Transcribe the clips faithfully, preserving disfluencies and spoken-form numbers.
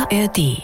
A R D.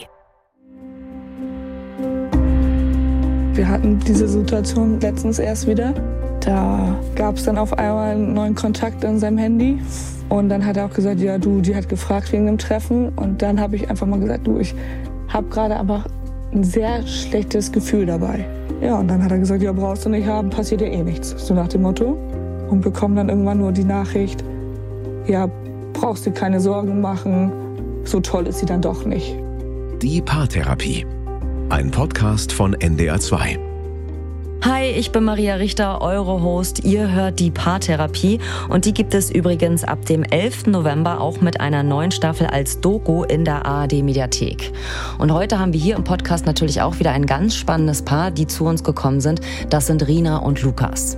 Wir hatten diese Situation letztens erst wieder. Da gab es dann auf einmal einen neuen Kontakt in seinem Handy. Und dann hat er auch gesagt, ja du, die hat gefragt wegen dem Treffen. Und dann habe ich einfach mal gesagt, du, ich habe gerade aber ein sehr schlechtes Gefühl dabei. Ja, und dann hat er gesagt, ja, brauchst du nicht haben, passiert ja eh nichts. So nach dem Motto. Und bekommen dann irgendwann nur die Nachricht, ja, brauchst dir keine Sorgen machen, so toll ist sie dann doch nicht. Die Paartherapie. Ein Podcast von N D R zwei. Hi, ich bin Maria Richter, eure Host. Ihr hört die Paartherapie und die gibt es übrigens ab dem elften November auch mit einer neuen Staffel als Doku in der A R D-Mediathek. Und heute haben wir hier im Podcast natürlich auch wieder ein ganz spannendes Paar, die zu uns gekommen sind. Das sind Rina und Lukas.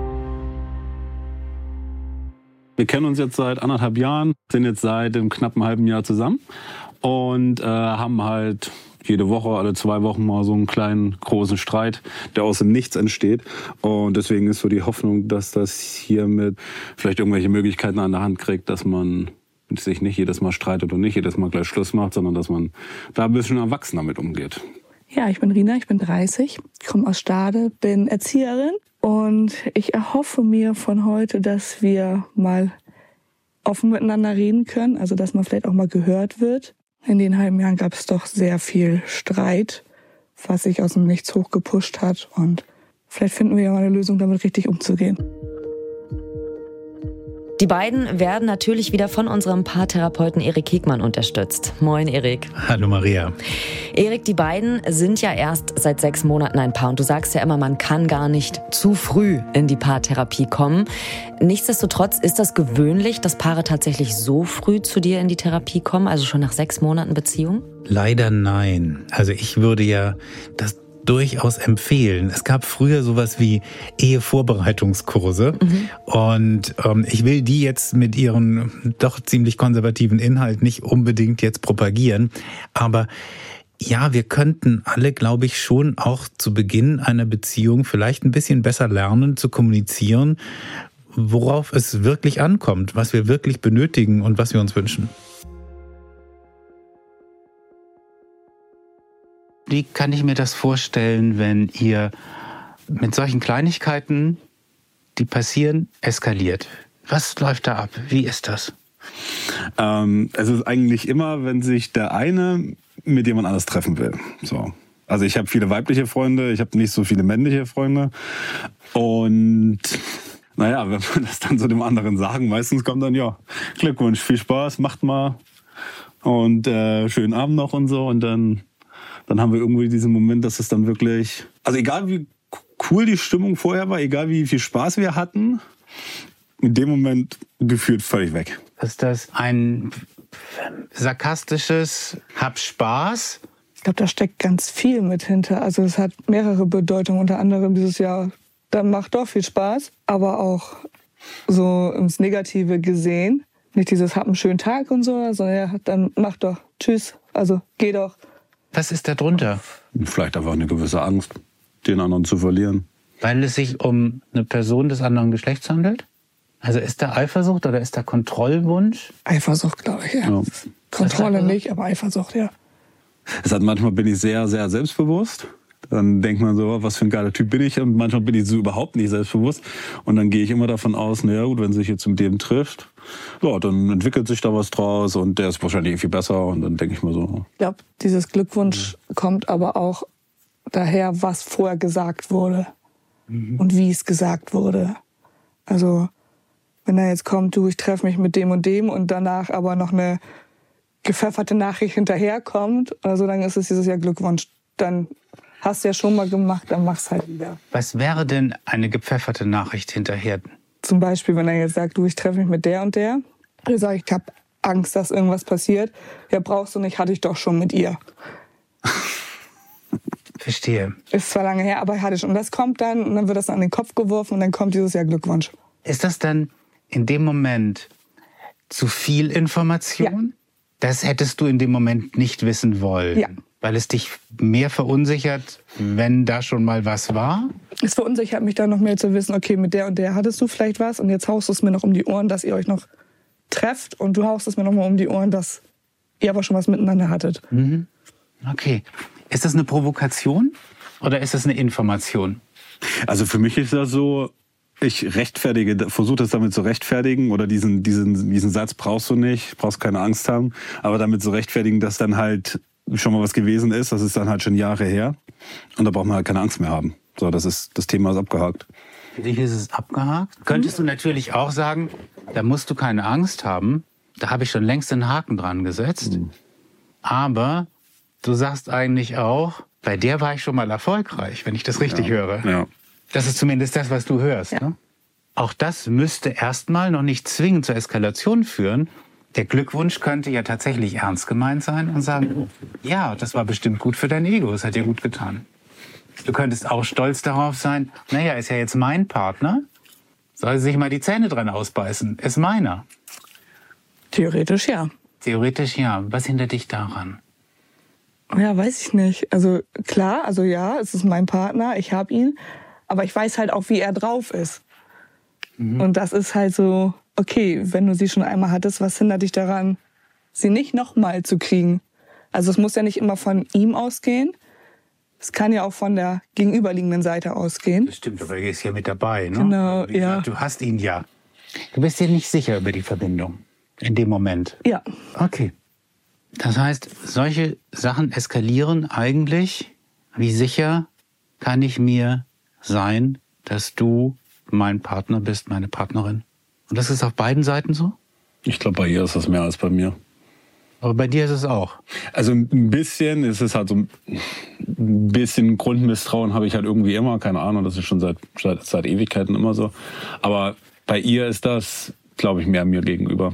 Wir kennen uns jetzt seit anderthalb Jahren, sind jetzt seit einem knappen halben Jahr zusammen und äh, haben halt jede Woche, alle zwei Wochen mal so einen kleinen, großen Streit, der aus dem Nichts entsteht. Und deswegen ist so die Hoffnung, dass das hiermit vielleicht irgendwelche Möglichkeiten an der Hand kriegt, dass man sich nicht jedes Mal streitet und nicht jedes Mal gleich Schluss macht, sondern dass man da ein bisschen erwachsener mit umgeht. Ja, ich bin Rina, ich bin dreißig, komme aus Stade, bin Erzieherin und ich erhoffe mir von heute, dass wir mal offen miteinander reden können, also dass man vielleicht auch mal gehört wird. In den halben Jahren gab es doch sehr viel Streit, was sich aus dem Nichts hochgepusht hat. Und vielleicht finden wir ja mal eine Lösung, damit richtig umzugehen. Die beiden werden natürlich wieder von unserem Paartherapeuten Erik Hegmann unterstützt. Moin, Erik. Hallo, Maria. Erik, die beiden sind ja erst seit sechs Monaten ein Paar. Und du sagst ja immer, man kann gar nicht zu früh in die Paartherapie kommen. Nichtsdestotrotz ist das gewöhnlich, dass Paare tatsächlich so früh zu dir in die Therapie kommen, also schon nach sechs Monaten Beziehung? Leider nein. Also ich würde ja das durchaus empfehlen. Es gab früher sowas wie Ehevorbereitungskurse mhm. und ähm, ich will die jetzt mit ihren doch ziemlich konservativen Inhalt nicht unbedingt jetzt propagieren, aber ja, wir könnten alle, glaube ich, schon auch zu Beginn einer Beziehung vielleicht ein bisschen besser lernen zu kommunizieren, worauf es wirklich ankommt, was wir wirklich benötigen und was wir uns wünschen. Wie kann ich mir das vorstellen, wenn ihr mit solchen Kleinigkeiten, die passieren, eskaliert? Was läuft da ab? Wie ist das? Ähm, es ist eigentlich immer, wenn sich der eine mit jemand anders treffen will. So. Also ich habe viele weibliche Freunde, ich habe nicht so viele männliche Freunde. Und naja, wenn wir das dann so dem anderen sagen, meistens kommt dann, ja, Glückwunsch, viel Spaß, macht mal und äh, schönen Abend noch und so. Und dann... Dann haben wir irgendwie diesen Moment, dass es dann wirklich, also egal wie cool die Stimmung vorher war, egal wie viel Spaß wir hatten, in dem Moment gefühlt völlig weg. Ist das ein sarkastisches Hab Spaß? Ich glaube, da steckt ganz viel mit hinter. Also es hat mehrere Bedeutungen, unter anderem dieses Jahr, dann macht doch viel Spaß, aber auch so ins Negative gesehen. Nicht dieses Hab einen schönen Tag und so, sondern ja, dann mach doch, tschüss, also geh doch. Was ist da drunter? Vielleicht einfach eine gewisse Angst, den anderen zu verlieren. Weil es sich um eine Person des anderen Geschlechts handelt? Also ist da Eifersucht oder ist da Kontrollwunsch? Eifersucht, glaube ich, ja. ja. Kontrolle nicht, aber Eifersucht, ja. Es hat, manchmal bin ich sehr, sehr selbstbewusst. Dann denkt man so, was für ein geiler Typ bin ich. Und manchmal bin ich so überhaupt nicht selbstbewusst. Und dann gehe ich immer davon aus, naja gut, wenn sich jetzt mit dem trifft, ja, dann entwickelt sich da was draus und der ist wahrscheinlich viel besser. Und dann denke ich mir so. Ich glaube, dieses Glückwunsch mhm. kommt aber auch daher, was vorher gesagt wurde mhm. und wie es gesagt wurde. Also wenn er jetzt kommt, du, ich treffe mich mit dem und dem und danach aber noch eine gepfefferte Nachricht hinterherkommt, also dann ist es dieses Jahr Glückwunsch. Dann hast du ja schon mal gemacht, dann mach's halt wieder. Was wäre denn eine gepfefferte Nachricht hinterher? Zum Beispiel, wenn er jetzt sagt, du, ich treffe mich mit der und der. Dann sage ich, ich habe Angst, dass irgendwas passiert. Ja, brauchst du nicht, hatte ich doch schon mit ihr. Verstehe. Ist zwar lange her, aber hatte ich schon. Und das kommt dann, und dann wird das an den Kopf geworfen und dann kommt dieses Jahr Glückwunsch. Ist das dann in dem Moment zu viel Information? Ja. Das hättest du in dem Moment nicht wissen wollen? Ja. Weil es dich mehr verunsichert, wenn da schon mal was war? Es verunsichert mich dann noch mehr zu wissen, okay, mit der und der hattest du vielleicht was und jetzt haust du es mir noch um die Ohren, dass ihr euch noch trefft und du haust es mir noch mal um die Ohren, dass ihr aber schon was miteinander hattet. Mhm. Okay. Ist das eine Provokation oder ist das eine Information? Also für mich ist das so, ich rechtfertige, versuche das damit zu rechtfertigen oder diesen, diesen, diesen Satz brauchst du nicht, brauchst keine Angst haben, aber damit zu rechtfertigen, dass dann halt schon mal was gewesen ist, das ist dann halt schon Jahre her und da braucht man halt keine Angst mehr haben. So, das ist, das Thema ist abgehakt. Für dich ist es abgehakt. Mhm. Könntest du natürlich auch sagen, da musst du keine Angst haben, da habe ich schon längst einen Haken dran gesetzt, mhm. aber du sagst eigentlich auch, bei der war ich schon mal erfolgreich, wenn ich das richtig ja. höre. Ja. Das ist zumindest das, was du hörst. Ja. Ne? Auch das müsste erstmal noch nicht zwingend zur Eskalation führen. Der Glückwunsch könnte ja tatsächlich ernst gemeint sein und sagen, ja, das war bestimmt gut für dein Ego, das hat dir gut getan. Du könntest auch stolz darauf sein, naja, ist ja jetzt mein Partner, soll sich mal die Zähne dran ausbeißen, ist meiner. Theoretisch ja. Theoretisch ja. Was hindert dich daran? Ja, weiß ich nicht. Also klar, also ja, es ist mein Partner, ich habe ihn, aber ich weiß halt auch, wie er drauf ist. Mhm. Und das ist halt so, okay, wenn du sie schon einmal hattest, was hindert dich daran, sie nicht nochmal zu kriegen? Also es muss ja nicht immer von ihm ausgehen. Es kann ja auch von der gegenüberliegenden Seite ausgehen. Das stimmt, aber er ist ja mit dabei, ne? Genau, Wie ja. gesagt, du hast ihn ja. Du bist dir nicht sicher über die Verbindung in dem Moment. Ja. Okay. Das heißt, solche Sachen eskalieren eigentlich. Wie sicher kann ich mir sein, dass du mein Partner bist, meine Partnerin? Und das ist auf beiden Seiten so? Ich glaube, bei ihr ist das mehr als bei mir. Aber bei dir ist es auch. Also ein bisschen, es ist halt so ein bisschen Grundmisstrauen habe ich halt irgendwie immer, keine Ahnung, das ist schon seit, seit, seit Ewigkeiten immer so. Aber bei ihr ist das, glaube ich, mehr mir gegenüber.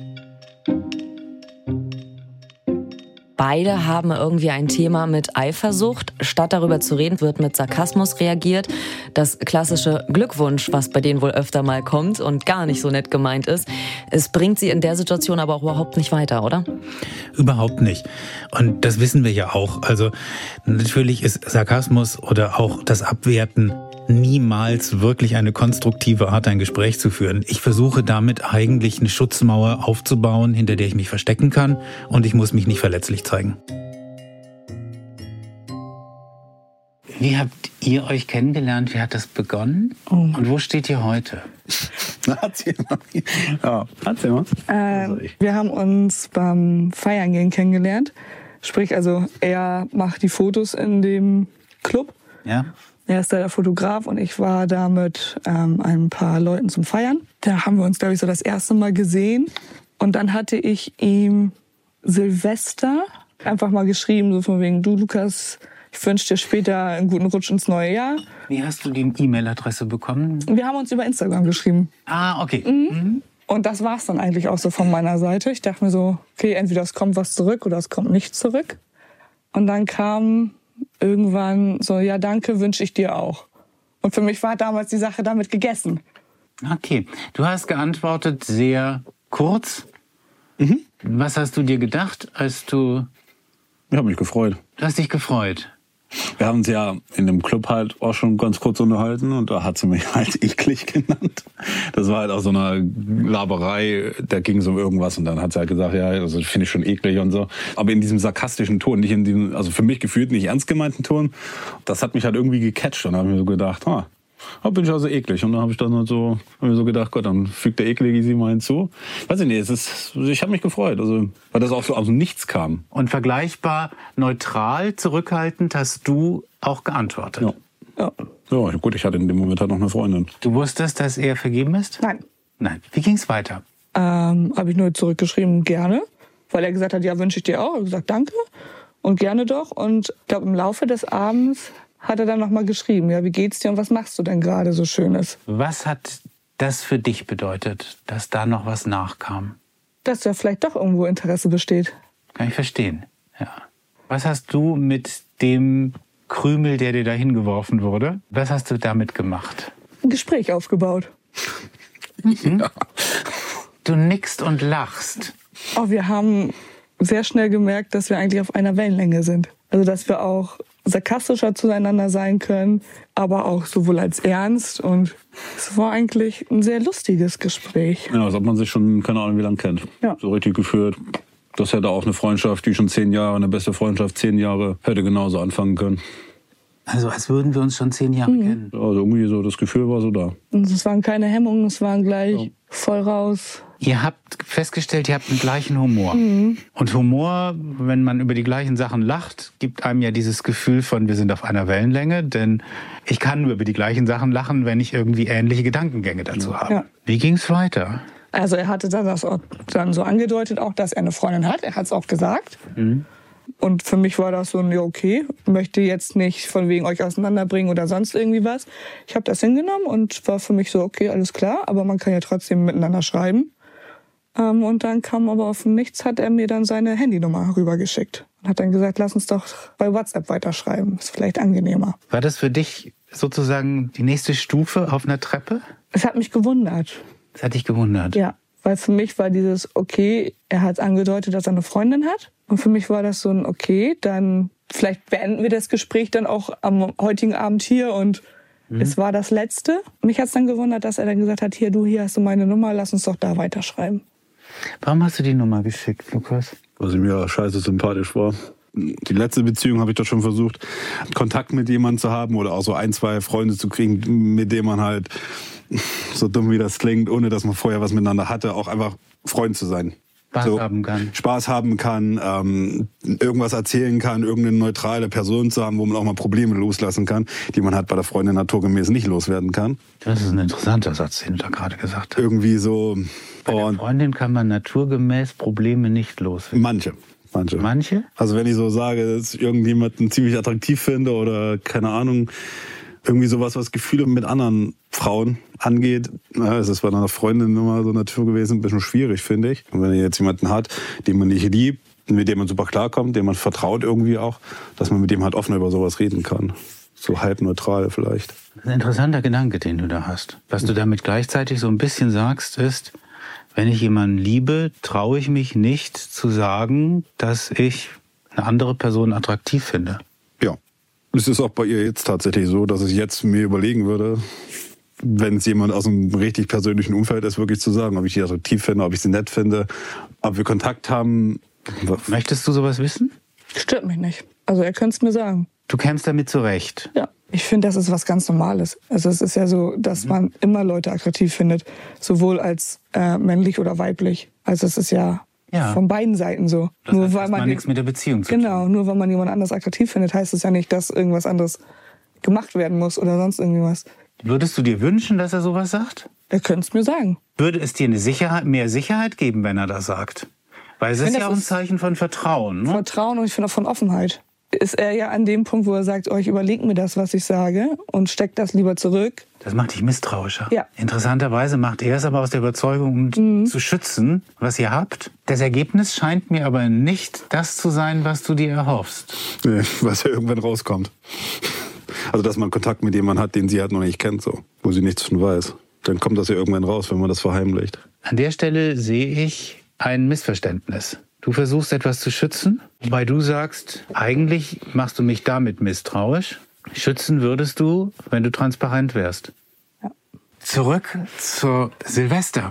Beide haben irgendwie ein Thema mit Eifersucht. Statt darüber zu reden, wird mit Sarkasmus reagiert. Das klassische Glückwunsch, was bei denen wohl öfter mal kommt und gar nicht so nett gemeint ist, es bringt sie in der Situation aber auch überhaupt nicht weiter, oder? Überhaupt nicht. Und das wissen wir ja auch. Also natürlich ist Sarkasmus oder auch das Abwerten niemals wirklich eine konstruktive Art, ein Gespräch zu führen. Ich versuche damit eigentlich eine Schutzmauer aufzubauen, hinter der ich mich verstecken kann und ich muss mich nicht verletzlich zeigen. Wie habt ihr euch kennengelernt? Wie hat das begonnen? Oh. Und wo steht ihr heute? Erzähl mal. Ja, erzähl mal. Ähm, wir haben uns beim Feiern gehen kennengelernt. Sprich, also er macht die Fotos in dem Club. Ja. Er ist da der Fotograf und ich war da mit ähm, ein paar Leuten zum Feiern. Da haben wir uns, glaube ich, so das erste Mal gesehen. Und dann hatte ich ihm Silvester einfach mal geschrieben, so von wegen, du Lukas, ich wünsche dir später einen guten Rutsch ins neue Jahr. Wie hast du die E-Mail-Adresse bekommen? Wir haben uns über Instagram geschrieben. Ah, okay. Mhm. Mhm. Und das war es dann eigentlich auch so von meiner Seite. Ich dachte mir so, okay, entweder es kommt was zurück oder es kommt nicht zurück. Und dann kam irgendwann so, ja danke, wünsche ich dir auch. Und für mich war damals die Sache damit gegessen. Okay, du hast geantwortet sehr kurz. Mhm. Was hast du dir gedacht, als du... Ich habe mich gefreut. Du hast dich gefreut. Wir haben uns ja in dem Club halt auch schon ganz kurz unterhalten und da hat sie mich halt eklig genannt. Das war halt auch so eine Laberei, da ging es um irgendwas und dann hat sie halt gesagt, ja, also finde ich schon eklig und so. Aber in diesem sarkastischen Ton, nicht in diesem, also für mich gefühlt nicht ernst gemeinten Ton, das hat mich halt irgendwie gecatcht und da habe ich mir so gedacht, ah, da bin ich also eklig. Und dann habe ich dann so, hab mir so gedacht, Gott, dann fügt der Eklige sie mal hinzu. Weiß ich nicht, es ist, ich habe mich gefreut, also, weil das auch so aus dem Nichts kam. Und vergleichbar neutral, zurückhaltend hast du auch geantwortet. Ja. Ja. Ja, gut, ich hatte in dem Moment halt noch eine Freundin. Du wusstest, dass er vergeben ist? Nein. Nein. Wie ging's weiter? Ähm, habe ich nur zurückgeschrieben, gerne. Weil er gesagt hat, ja, wünsche ich dir auch. Ich habe gesagt, danke und gerne doch. Und ich glaube, im Laufe des Abends hat er dann noch mal geschrieben, ja, wie geht's dir und was machst du denn gerade so Schönes? Was hat das für dich bedeutet, dass da noch was nachkam? Dass ja vielleicht doch irgendwo Interesse besteht. Kann ich verstehen, ja. Was hast du mit dem Krümel, der dir da hingeworfen wurde, was hast du damit gemacht? Ein Gespräch aufgebaut. Mhm. Ja. Du nickst und lachst. Oh, wir haben sehr schnell gemerkt, dass wir eigentlich auf einer Wellenlänge sind. Also, dass wir auch sarkastischer zueinander sein können, aber auch sowohl als ernst. Und es war eigentlich ein sehr lustiges Gespräch. Ja, als ob man sich schon, keine Ahnung, wie lange kennt. Ja. So richtig geführt. Das hätte auch eine Freundschaft, die schon zehn Jahre, eine beste Freundschaft, zehn Jahre, hätte genauso anfangen können. Also als würden wir uns schon zehn Jahre mhm. kennen. Also irgendwie so, das Gefühl war so da. Und es waren keine Hemmungen, es waren gleich ja. voll raus. Ihr habt festgestellt, ihr habt den gleichen Humor. Mhm. Und Humor, wenn man über die gleichen Sachen lacht, gibt einem ja dieses Gefühl von, wir sind auf einer Wellenlänge. Denn ich kann nur über die gleichen Sachen lachen, wenn ich irgendwie ähnliche Gedankengänge dazu habe. Ja. Wie ging's weiter? Also er hatte dann das auch dann so angedeutet, auch dass er eine Freundin hat. Er hat es auch gesagt. Mhm. Und für mich war das so ein, ja okay, möchte jetzt nicht von wegen euch auseinanderbringen oder sonst irgendwie was. Ich habe das hingenommen und war für mich so, okay, alles klar, aber man kann ja trotzdem miteinander schreiben. Ähm, und dann kam aber auf nichts, hat er mir dann seine Handynummer rübergeschickt. Und hat dann gesagt, lass uns doch bei WhatsApp weiterschreiben, ist vielleicht angenehmer. War das für dich sozusagen die nächste Stufe auf einer Treppe? Es hat mich gewundert. Es hat dich gewundert? Ja, weil für mich war dieses, okay, er hat angedeutet, dass er eine Freundin hat. Und für mich war das so ein, okay, dann vielleicht beenden wir das Gespräch dann auch am heutigen Abend hier und mhm. es war das Letzte. Mich hat es dann gewundert, dass er dann gesagt hat, hier, du, hier hast du meine Nummer, lass uns doch da weiterschreiben. Warum hast du die Nummer geschickt, Lukas? Weil sie mir scheiße sympathisch war. Die letzte Beziehung habe ich doch schon versucht, Kontakt mit jemandem zu haben oder auch so ein, zwei Freunde zu kriegen, mit denen man halt, so dumm wie das klingt, ohne dass man vorher was miteinander hatte, auch einfach Freund zu sein. Spaß so, haben kann. Spaß haben kann, ähm, irgendwas erzählen kann, irgendeine neutrale Person zu haben, wo man auch mal Probleme loslassen kann, die man halt bei der Freundin naturgemäß nicht loswerden kann. Das ist ein interessanter Satz, den du da gerade gesagt hast. Irgendwie so. Bei der Freundin kann man naturgemäß Probleme nicht loswerden. Manche. Manche. Manche? Also wenn ich so sage, dass ich irgendjemanden ziemlich attraktiv finde oder keine Ahnung, irgendwie sowas, was Gefühle mit anderen Frauen angeht, na, es ist bei einer Freundin immer so Natur gewesen, ein bisschen schwierig, finde ich. Und wenn ihr jetzt jemanden hat, den man nicht liebt, mit dem man super klarkommt, dem man vertraut irgendwie auch, dass man mit dem halt offen über sowas reden kann. So halb neutral vielleicht. Das ist ein interessanter Gedanke, den du da hast. Was du damit gleichzeitig so ein bisschen sagst, ist, wenn ich jemanden liebe, traue ich mich nicht zu sagen, dass ich eine andere Person attraktiv finde. Ja. Es ist auch bei ihr jetzt tatsächlich so, dass ich jetzt mir überlegen würde, wenn es jemand aus einem richtig persönlichen Umfeld ist, wirklich zu sagen, ob ich sie attraktiv finde, ob ich sie nett finde, ob wir Kontakt haben. Möchtest du sowas wissen? Stört mich nicht. Also er könnte es mir sagen. Du kämst damit zurecht? Ja. Ich finde, das ist was ganz Normales. Also es ist ja so, dass man immer Leute attraktiv findet, sowohl als äh, männlich oder weiblich. Also es ist ja, ja. von beiden Seiten so. Das nur weil man nichts mit der Beziehung zu tun. Genau, nur weil man jemand anders attraktiv findet, heißt es ja nicht, dass irgendwas anderes gemacht werden muss oder sonst irgendwas. Würdest du dir wünschen, dass er sowas sagt? Er könnte es mir sagen. Würde es dir eine Sicherheit, mehr Sicherheit geben, wenn er das sagt? Weil es ist ja auch ein Zeichen von Vertrauen. Ne? Vertrauen und ich finde auch von Offenheit. Ist er ja an dem Punkt, wo er sagt, oh, ich überlege mir das, was ich sage und steckt das lieber zurück. Das macht dich misstrauischer. Ja. Interessanterweise macht er es aber aus der Überzeugung, um mhm. zu schützen, was ihr habt. Das Ergebnis scheint mir aber nicht das zu sein, was du dir erhoffst. Nee, was ja irgendwann rauskommt. Also, dass man Kontakt mit jemandem hat, den sie halt noch nicht kennt, so, wo sie nichts von weiß. Dann kommt das ja irgendwann raus, wenn man das verheimlicht. An der Stelle sehe ich ein Missverständnis. Du versuchst etwas zu schützen, wobei du sagst, eigentlich machst du mich damit misstrauisch. Schützen würdest du, wenn du transparent wärst. Ja. Zurück zu Silvester.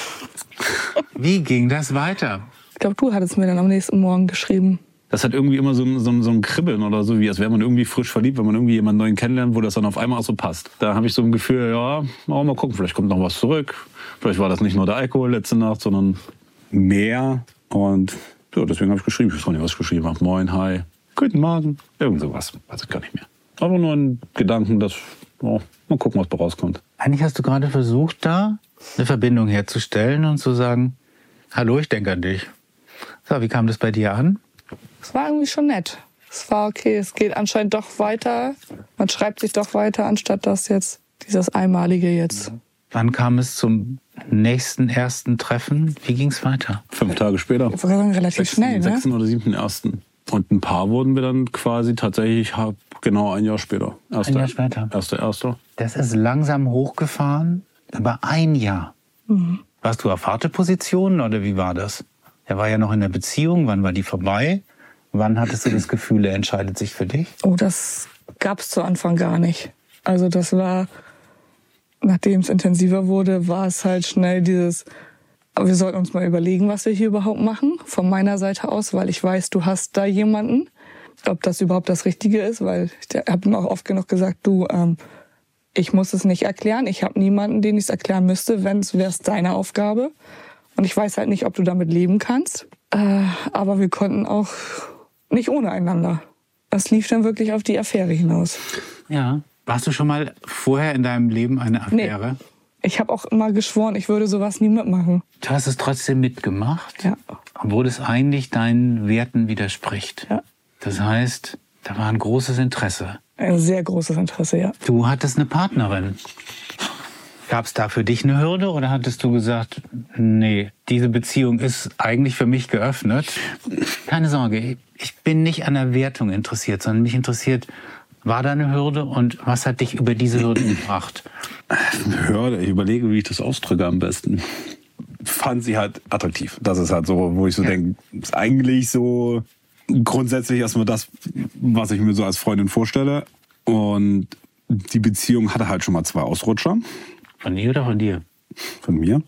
Wie ging das weiter? Ich glaube, du hattest mir dann am nächsten Morgen geschrieben. Das hat irgendwie immer so ein, so, ein, so ein Kribbeln oder so, wie als wäre man irgendwie frisch verliebt, wenn man irgendwie jemanden neuen kennenlernt, wo das dann auf einmal auch so passt. Da habe ich so ein Gefühl, ja, mal gucken, vielleicht kommt noch was zurück. Vielleicht war das nicht nur der Alkohol letzte Nacht, sondern mehr. Und ja, deswegen habe ich geschrieben. Ich weiß gar nicht, was ich geschrieben habe. Moin, hi, guten Morgen. Irgend sowas. Weiß ich gar nicht mehr. Aber nur ein Gedanken, dass, oh, mal gucken, was da rauskommt. Eigentlich hast du gerade versucht, da eine Verbindung herzustellen und zu sagen, hallo, ich denke an dich. So, wie kam das bei dir an? Es war irgendwie schon nett. Es war okay, es geht anscheinend doch weiter. Man schreibt sich doch weiter, anstatt das jetzt, dieses Einmalige jetzt. Wann kam es zum nächsten ersten Treffen? Wie ging es weiter? Fünf Tage später. Ich würde sagen, relativ sechsten, schnell, ne? sechsten oder siebten ersten. Und ein Paar wurden wir dann quasi tatsächlich genau ein Jahr später. Erster, ein Jahr später. Erster, erster. Das ist langsam hochgefahren, aber ein Jahr. Mhm. Warst du auf Wartepositionen oder wie war das? Er war ja noch in der Beziehung. Wann war die vorbei? Wann hattest du das Gefühl, er entscheidet sich für dich? Oh, das gab es zu Anfang gar nicht. Also das war, nachdem es intensiver wurde, war es halt schnell dieses, Aber wir sollten uns mal überlegen, was wir hier überhaupt machen, von meiner Seite aus, weil ich weiß, du hast da jemanden, ob das überhaupt das Richtige ist, weil ich habe ihm auch oft genug gesagt, du, ähm, ich muss es nicht erklären, ich habe niemanden, den ich es erklären müsste, wenn es wäre es deine Aufgabe. Und ich weiß halt nicht, ob du damit leben kannst. Äh, aber wir konnten auch nicht ohne einander. Das lief dann wirklich auf die Affäre hinaus. Ja. Warst du schon mal vorher in deinem Leben eine Affäre? Nee. Ich habe auch immer geschworen, ich würde sowas nie mitmachen. Du hast es trotzdem mitgemacht? Ja. Obwohl es eigentlich deinen Werten widerspricht. Ja. Das heißt, da war ein großes Interesse. Ein sehr großes Interesse, ja. Du hattest eine Partnerin. Gab es da für dich eine Hürde oder hattest du gesagt, nee, diese Beziehung ist eigentlich für mich geöffnet? Keine Sorge, ich bin nicht an der Wertung interessiert, sondern mich interessiert, war da eine Hürde und was hat dich über diese Hürde gebracht? Hürde, ich überlege, wie ich das ausdrücke am besten. Fand sie halt attraktiv. Das ist halt so, wo ich so ja. denke, ist eigentlich so grundsätzlich erstmal das, was ich mir so als Freundin vorstelle. Und die Beziehung hatte halt schon mal zwei Ausrutscher. Von ihr oder von dir? Von mir.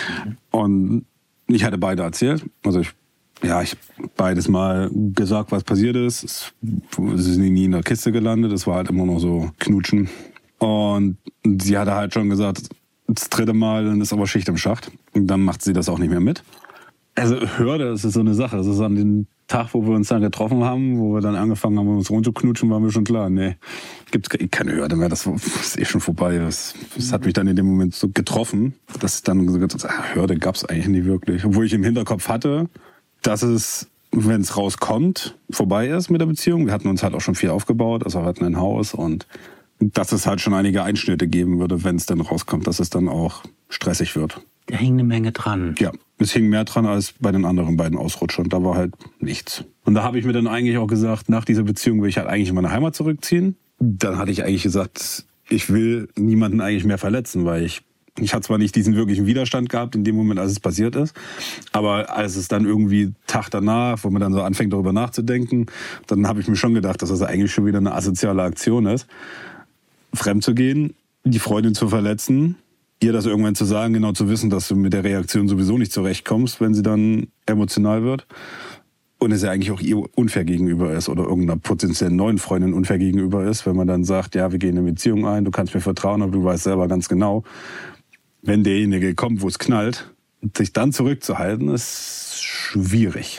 Und ich hatte beide erzählt. Also ich, ja, ich habe beides mal gesagt, was passiert ist. Es ist nie in der Kiste gelandet. Es war halt immer noch so Knutschen. Und sie hatte halt schon gesagt, das dritte Mal, dann ist aber Schicht im Schacht. Und dann macht sie das auch nicht mehr mit. Also Hürde, das ist so eine Sache. Das ist an dem Tag, wo wir uns dann getroffen haben, wo wir dann angefangen haben, uns rumzuknutschen, war mir schon klar, nee, gibt's keine Hürde mehr, das ist eh schon vorbei. Das, das hat mich dann in dem Moment so getroffen, dass ich dann gesagt habe, Hürde gab's eigentlich nie wirklich. Obwohl ich im Hinterkopf hatte, dass es, wenn es rauskommt, vorbei ist mit der Beziehung. Wir hatten uns halt auch schon viel aufgebaut, also wir hatten ein Haus und dass es halt schon einige Einschnitte geben würde, wenn es dann rauskommt, dass es dann auch stressig wird. Da hing eine Menge dran. Ja, es hing mehr dran als bei den anderen beiden Ausrutschern. Da war halt nichts. Und da habe ich mir dann eigentlich auch gesagt, nach dieser Beziehung will ich halt eigentlich in meine Heimat zurückziehen. Dann hatte ich eigentlich gesagt, ich will niemanden eigentlich mehr verletzen, weil ich, ich hatte zwar nicht diesen wirklichen Widerstand gehabt in dem Moment, als es passiert ist, aber als es dann irgendwie Tag danach, wo man dann so anfängt darüber nachzudenken, dann habe ich mir schon gedacht, dass das eigentlich schon wieder eine asoziale Aktion ist, fremd zu gehen, die Freundin zu verletzen, ihr das irgendwann zu sagen, genau zu wissen, dass du mit der Reaktion sowieso nicht zurechtkommst, wenn sie dann emotional wird. Und es ja eigentlich auch ihr unfair gegenüber ist oder irgendeiner potenziellen neuen Freundin unfair gegenüber ist, wenn man dann sagt, ja, wir gehen in eine Beziehung ein, du kannst mir vertrauen, aber du weißt selber ganz genau, wenn derjenige kommt, wo es knallt, sich dann zurückzuhalten, ist schwierig.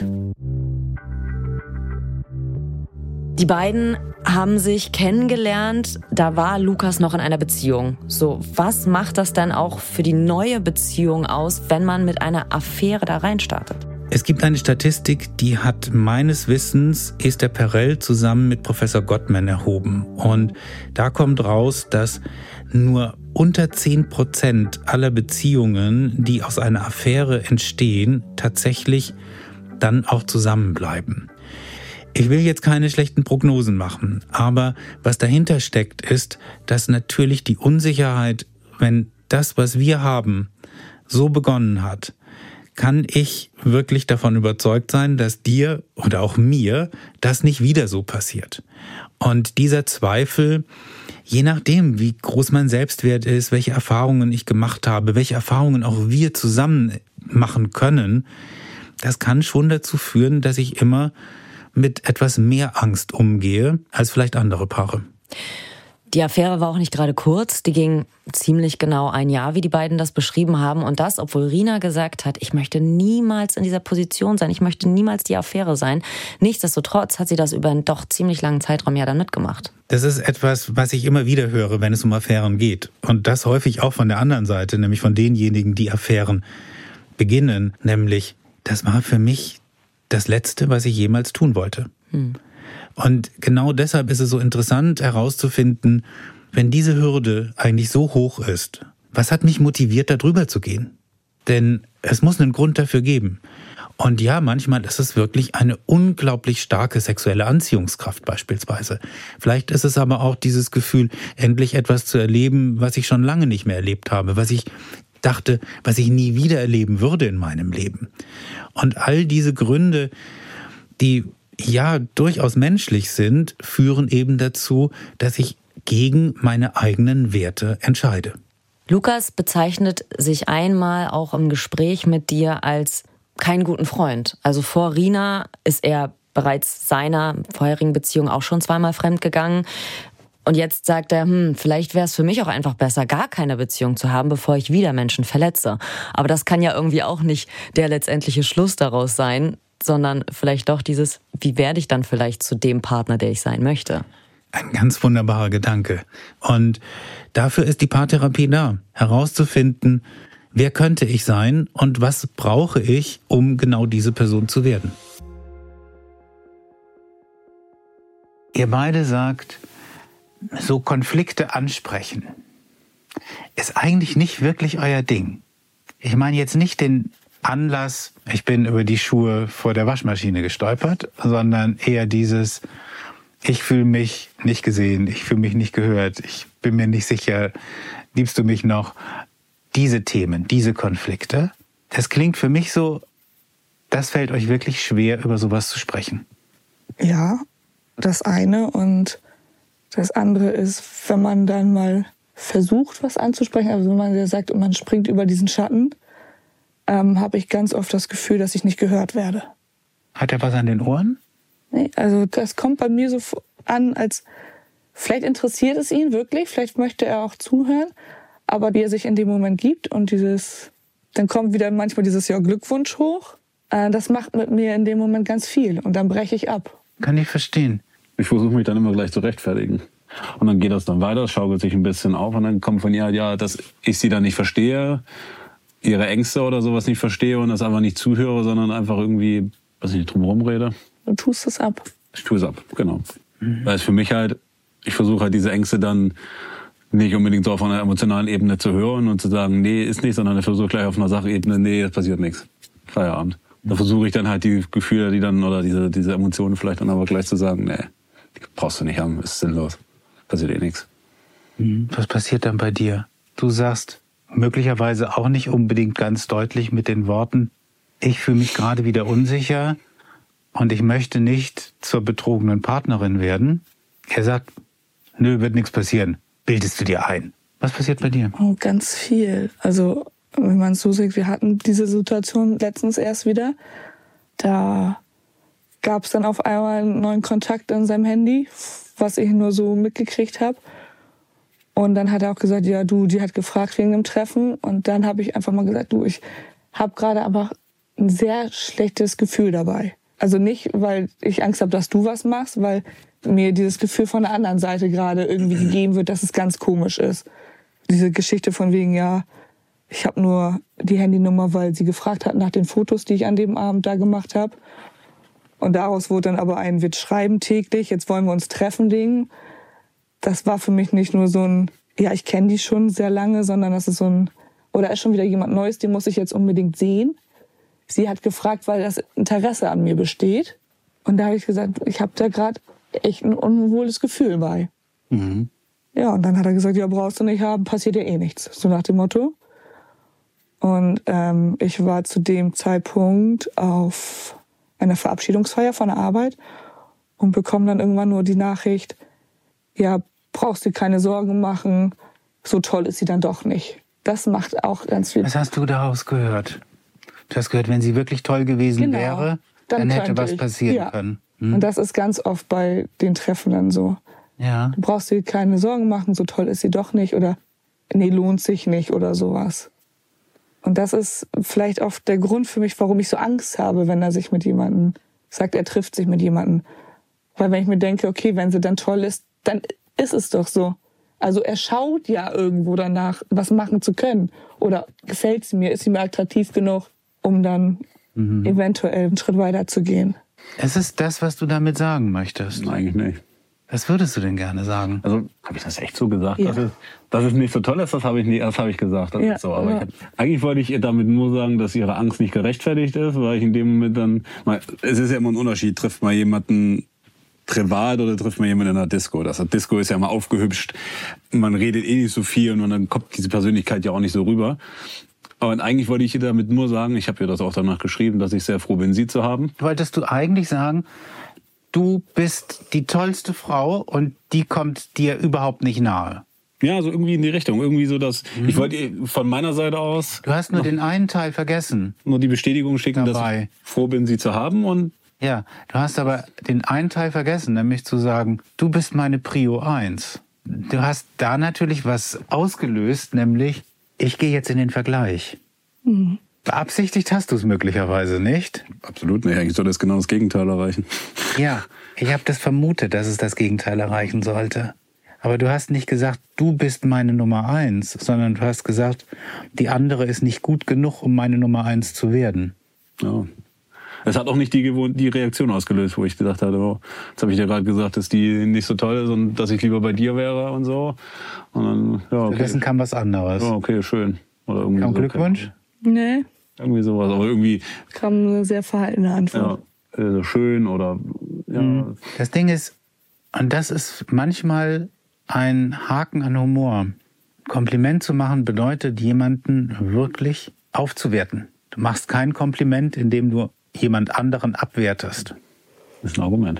Die beiden haben sich kennengelernt, da war Lukas noch in einer Beziehung. So, was macht das dann auch für die neue Beziehung aus, wenn man mit einer Affäre da reinstartet? Es gibt eine Statistik, die hat meines Wissens Esther Perel zusammen mit Professor Gottman erhoben. Und da kommt raus, dass nur unter zehn Prozent aller Beziehungen, die aus einer Affäre entstehen, tatsächlich dann auch zusammenbleiben. Ich will jetzt keine schlechten Prognosen machen, aber was dahinter steckt, ist, dass natürlich die Unsicherheit, wenn das, was wir haben, so begonnen hat, kann ich wirklich davon überzeugt sein, dass dir oder auch mir das nicht wieder so passiert. Und dieser Zweifel, je nachdem, wie groß mein Selbstwert ist, welche Erfahrungen ich gemacht habe, welche Erfahrungen auch wir zusammen machen können, das kann schon dazu führen, dass ich immer mit etwas mehr Angst umgehe als vielleicht andere Paare. Die Affäre war auch nicht gerade kurz, die ging ziemlich genau ein Jahr, wie die beiden das beschrieben haben. Und das, obwohl Rina gesagt hat, ich möchte niemals in dieser Position sein, ich möchte niemals die Affäre sein. Nichtsdestotrotz hat sie das über einen doch ziemlich langen Zeitraum ja dann mitgemacht. Das ist etwas, was ich immer wieder höre, wenn es um Affären geht. Und das häufig auch von der anderen Seite, nämlich von denjenigen, die Affären beginnen. Nämlich, das war für mich das Letzte, was ich jemals tun wollte. Hm. Und genau deshalb ist es so interessant herauszufinden, wenn diese Hürde eigentlich so hoch ist, was hat mich motiviert, da drüber zu gehen? Denn es muss einen Grund dafür geben. Und ja, manchmal ist es wirklich eine unglaublich starke sexuelle Anziehungskraft beispielsweise. Vielleicht ist es aber auch dieses Gefühl, endlich etwas zu erleben, was ich schon lange nicht mehr erlebt habe, was ich dachte, was ich nie wieder erleben würde in meinem Leben. Und all diese Gründe, die ja durchaus menschlich sind, führen eben dazu, dass ich gegen meine eigenen Werte entscheide. Lukas bezeichnet sich einmal auch im Gespräch mit dir als keinen guten Freund. Also vor Rina ist er bereits seiner vorherigen Beziehung auch schon zweimal fremdgegangen. Und jetzt sagt er, hm, vielleicht wäre es für mich auch einfach besser, gar keine Beziehung zu haben, bevor ich wieder Menschen verletze. Aber das kann ja irgendwie auch nicht der letztendliche Schluss daraus sein, sondern vielleicht doch dieses, wie werde ich dann vielleicht zu dem Partner, der ich sein möchte? Ein ganz wunderbarer Gedanke. Und dafür ist die Paartherapie da, herauszufinden, wer könnte ich sein und was brauche ich, um genau diese Person zu werden. Ihr beide sagt, so Konflikte ansprechen ist eigentlich nicht wirklich euer Ding. Ich meine jetzt nicht den Anlass, ich bin über die Schuhe vor der Waschmaschine gestolpert, sondern eher dieses, ich fühle mich nicht gesehen, ich fühle mich nicht gehört, ich bin mir nicht sicher, liebst du mich noch? Diese Themen, diese Konflikte, das klingt für mich so, das fällt euch wirklich schwer, über sowas zu sprechen. Ja, das eine. Und das andere ist, wenn man dann mal versucht, was anzusprechen, also wenn man ja sagt, und man springt über diesen Schatten, ähm, habe ich ganz oft das Gefühl, dass ich nicht gehört werde. Hat er was an den Ohren? Nee, also das kommt bei mir so an, als vielleicht interessiert es ihn wirklich, vielleicht möchte er auch zuhören, aber wie er sich in dem Moment gibt und dieses, dann kommt wieder manchmal dieses ja Glückwunsch hoch, äh, das macht mit mir in dem Moment ganz viel und dann breche ich ab. Kann ich verstehen. Ich versuche mich dann immer gleich zu rechtfertigen. Und dann geht das dann weiter, schaukelt sich ein bisschen auf und dann kommt von ihr, ja, dass ich sie dann nicht verstehe, ihre Ängste oder sowas nicht verstehe und das einfach nicht zuhöre, sondern einfach irgendwie, was ich nicht drumherum rede. Du tust es ab. Ich tue es ab, genau. Mhm. Weil es für mich halt, ich versuche halt diese Ängste dann nicht unbedingt so auf einer emotionalen Ebene zu hören und zu sagen, nee, ist nicht, sondern ich versuche gleich auf einer Sachebene, nee, es passiert nichts. Feierabend. Da versuche ich dann halt die Gefühle, die dann, oder diese, diese Emotionen vielleicht dann aber gleich zu sagen, nee, die brauchst du nicht haben, ist sinnlos. Passiert eh nichts. Was passiert dann bei dir? Du sagst möglicherweise auch nicht unbedingt ganz deutlich mit den Worten, ich fühle mich gerade wieder unsicher und ich möchte nicht zur betrogenen Partnerin werden. Er sagt, nö, wird nichts passieren. Bildest du dir ein. Was passiert bei dir? Oh, ganz viel. Also, wenn man es so sieht, wir hatten diese Situation letztens erst wieder. Da gab es dann auf einmal einen neuen Kontakt in seinem Handy, was ich nur so mitgekriegt habe. Und dann hat er auch gesagt, ja, du, die hat gefragt wegen dem Treffen. Und dann habe ich einfach mal gesagt, du, ich habe gerade aber ein sehr schlechtes Gefühl dabei. Also nicht, weil ich Angst habe, dass du was machst, weil mir dieses Gefühl von der anderen Seite gerade irgendwie gegeben wird, dass es ganz komisch ist. Diese Geschichte von wegen, ja, ich habe nur die Handynummer, weil sie gefragt hat nach den Fotos, die ich an dem Abend da gemacht habe. Und daraus wurde dann aber ein, wir schreiben täglich, jetzt wollen wir uns treffen, Ding. Das war für mich nicht nur so ein, ja, ich kenne die schon sehr lange, sondern das ist so ein, oder ist schon wieder jemand Neues, den muss ich jetzt unbedingt sehen. Sie hat gefragt, weil das Interesse an mir besteht. Und da habe ich gesagt, ich habe da gerade echt ein unwohles Gefühl bei. Mhm. Ja, und dann hat er gesagt, ja, brauchst du nicht haben, passiert ja eh nichts. So nach dem Motto. Und ähm, ich war zu dem Zeitpunkt auf einer Verabschiedungsfeier von der Arbeit und bekomme dann irgendwann nur die Nachricht, ja, brauchst du keine Sorgen machen, so toll ist sie dann doch nicht. Das macht auch ganz viel. Was hast du daraus gehört? Du hast gehört, wenn sie wirklich toll gewesen genau, wäre, dann, dann hätte was passieren ja. können. Hm? Und das ist ganz oft bei den Treffen dann so. Ja. Du brauchst dir keine Sorgen machen, so toll ist sie doch nicht oder nee, lohnt sich nicht oder sowas. Und das ist vielleicht auch der Grund für mich, warum ich so Angst habe, wenn er sich mit jemandem sagt, er trifft sich mit jemandem. Weil wenn ich mir denke, okay, wenn sie dann toll ist, dann ist es doch so. Also er schaut ja irgendwo danach, was machen zu können. Oder gefällt sie mir, ist sie mir attraktiv genug, um dann mhm. eventuell einen Schritt weiter zu gehen. Es ist das, was du damit sagen möchtest. Nein, eigentlich nicht. Was würdest du denn gerne sagen? Also, habe ich das echt so gesagt? Ja. Dass, es, dass es nicht so toll ist, das habe ich, nicht, das hab ich gesagt. Das ja, ist so. Aber ja. ich, eigentlich wollte ich ihr damit nur sagen, dass ihre Angst nicht gerechtfertigt ist, weil ich in dem Moment dann... Mal, es ist ja immer ein Unterschied, trifft man jemanden privat oder trifft man jemanden in einer Disco. Das Disco ist ja mal aufgehübscht. Man redet eh nicht so viel und dann kommt diese Persönlichkeit ja auch nicht so rüber. Und eigentlich wollte ich ihr damit nur sagen, ich habe ihr das auch danach geschrieben, dass ich sehr froh bin, sie zu haben. Wolltest du eigentlich sagen, du bist die tollste Frau und die kommt dir überhaupt nicht nahe? Ja, so irgendwie in die Richtung. Irgendwie so, dass mhm. ich wollte von meiner Seite aus. Du hast nur den einen Teil vergessen. Nur die Bestätigung schicken, dabei. Dass ich froh bin, sie zu haben. Und ja, du hast aber den einen Teil vergessen, nämlich zu sagen, du bist meine Prio eins. Du hast da natürlich was ausgelöst, nämlich ich gehe jetzt in den Vergleich. Mhm. Beabsichtigt hast du es möglicherweise nicht? Absolut nicht. Eigentlich soll das genau das Gegenteil erreichen. Ja, ich habe das vermutet, dass es das Gegenteil erreichen sollte. Aber du hast nicht gesagt, du bist meine Nummer eins, sondern du hast gesagt, die andere ist nicht gut genug, um meine Nummer eins zu werden. Ja. Es hat auch nicht die, die Reaktion ausgelöst, wo ich gedacht hatte, oh, jetzt habe ich dir gerade gesagt, dass die nicht so toll ist und dass ich lieber bei dir wäre und so. Und dann, ja, okay. Stattdessen kam was anderes. Ja, okay, schön. Oder irgendwie kam so, Glückwunsch? Nee. Irgendwie sowas, aber irgendwie... kam eine sehr verhaltene Antwort. Ja, also schön oder... Ja. Das Ding ist, und das ist manchmal ein Haken an Humor. Kompliment zu machen bedeutet, jemanden wirklich aufzuwerten. Du machst kein Kompliment, indem du jemand anderen abwertest. Das ist ein Argument.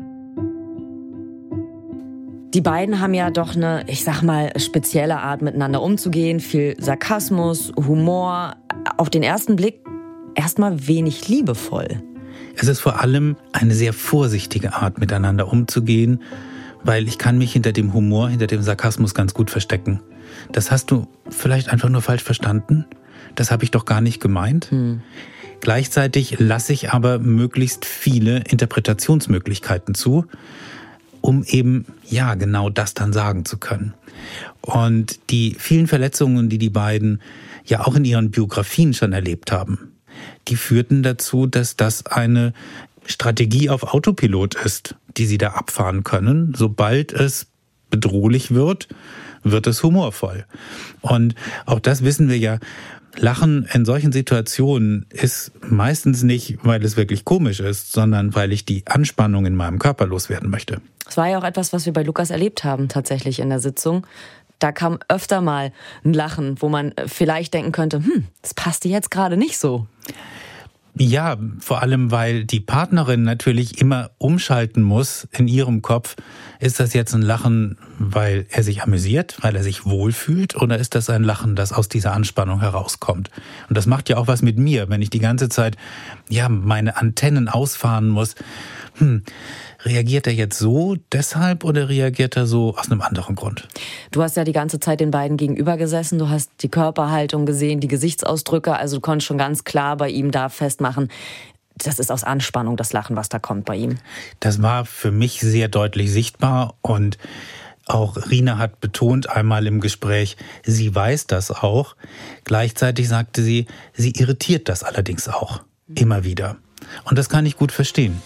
Die beiden haben ja doch eine, ich sag mal, spezielle Art miteinander umzugehen. Viel Sarkasmus, Humor. Auf den ersten Blick erstmal wenig liebevoll. Es ist vor allem eine sehr vorsichtige Art, miteinander umzugehen, weil ich kann mich hinter dem Humor, hinter dem Sarkasmus ganz gut verstecken. Das hast du vielleicht einfach nur falsch verstanden. Das habe ich doch gar nicht gemeint. Hm. Gleichzeitig lasse ich aber möglichst viele Interpretationsmöglichkeiten zu, um eben, ja, genau das dann sagen zu können. Und die vielen Verletzungen, die die beiden ja auch in ihren Biografien schon erlebt haben, die führten dazu, dass das eine Strategie auf Autopilot ist, die sie da abfahren können. Sobald es bedrohlich wird, wird es humorvoll. Und auch das wissen wir ja, Lachen in solchen Situationen ist meistens nicht, weil es wirklich komisch ist, sondern weil ich die Anspannung in meinem Körper loswerden möchte. Das war ja auch etwas, was wir bei Lukas erlebt haben, tatsächlich in der Sitzung. Da kam öfter mal ein Lachen, wo man vielleicht denken könnte, hm, das passte jetzt gerade nicht so. Ja, vor allem, weil die Partnerin natürlich immer umschalten muss in ihrem Kopf. Ist das jetzt ein Lachen, weil er sich amüsiert, weil er sich wohlfühlt? Oder ist das ein Lachen, das aus dieser Anspannung herauskommt? Und das macht ja auch was mit mir, wenn ich die ganze Zeit ja meine Antennen ausfahren muss. Hm, reagiert er jetzt so deshalb oder reagiert er so aus einem anderen Grund? Du hast ja die ganze Zeit den beiden gegenüber gesessen, du hast die Körperhaltung gesehen, die Gesichtsausdrücke, also du konntest schon ganz klar bei ihm da festmachen, das ist aus Anspannung das Lachen, was da kommt bei ihm. Das war für mich sehr deutlich sichtbar und auch Rina hat betont einmal im Gespräch, sie weiß das auch. Gleichzeitig sagte sie, sie irritiert das allerdings auch immer wieder. Und das kann ich gut verstehen.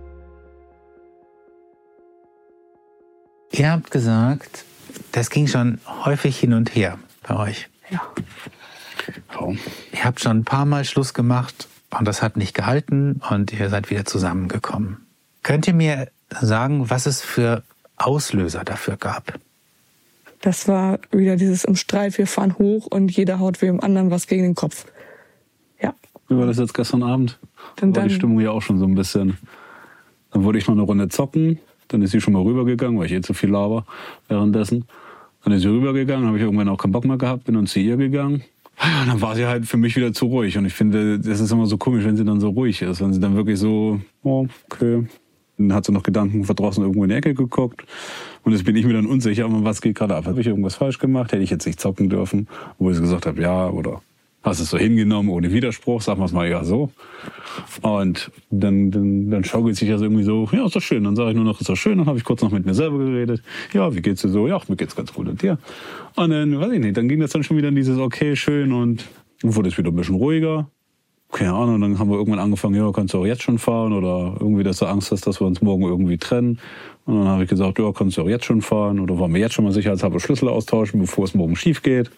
Ihr habt gesagt, das ging schon häufig hin und her bei euch. Ja. So. Ihr habt schon ein paar Mal Schluss gemacht und das hat nicht gehalten und ihr seid wieder zusammengekommen. Könnt ihr mir sagen, was es für Auslöser dafür gab? Das war wieder dieses im Streit, wir fahren hoch und jeder haut wem anderen was gegen den Kopf. Ja. Wie war das jetzt gestern Abend? Da war die Stimmung ja auch schon so ein bisschen. Dann wollte ich noch eine Runde zocken. Dann ist sie schon mal rübergegangen, weil ich eh zu viel laber währenddessen. Dann ist sie rübergegangen, habe ich irgendwann auch keinen Bock mehr gehabt, bin dann zu ihr gegangen. Ja, dann war sie halt für mich wieder zu ruhig. Und ich finde, das ist immer so komisch, wenn sie dann so ruhig ist. Wenn sie dann wirklich so, oh, okay. Dann hat sie noch Gedanken verdrossen irgendwo in die Ecke geguckt. Und jetzt bin ich mir dann unsicher, was geht gerade ab. Habe ich irgendwas falsch gemacht? Hätte ich jetzt nicht zocken dürfen? Wo ich gesagt habe, ja, oder hast es so hingenommen, ohne Widerspruch, sagen wir es mal ja so. Und dann, dann, dann schaukelt sich das irgendwie so, ja, ist doch schön. Dann sage ich nur noch, ist doch schön. Dann habe ich kurz noch mit mir selber geredet. Ja, wie geht's dir so? Ja, mir geht's ganz gut. Und dir? Und dann, weiß ich nicht, dann ging das dann schon wieder in dieses okay, schön und dann wurde es wieder ein bisschen ruhiger. Keine Ahnung, dann haben wir irgendwann angefangen, ja, kannst du auch jetzt schon fahren oder irgendwie, dass du Angst hast, dass wir uns morgen irgendwie trennen. Und dann habe ich gesagt, ja, kannst du auch jetzt schon fahren oder wollen wir jetzt schon mal sicherheitshalber Schlüssel austauschen, bevor es morgen schief geht.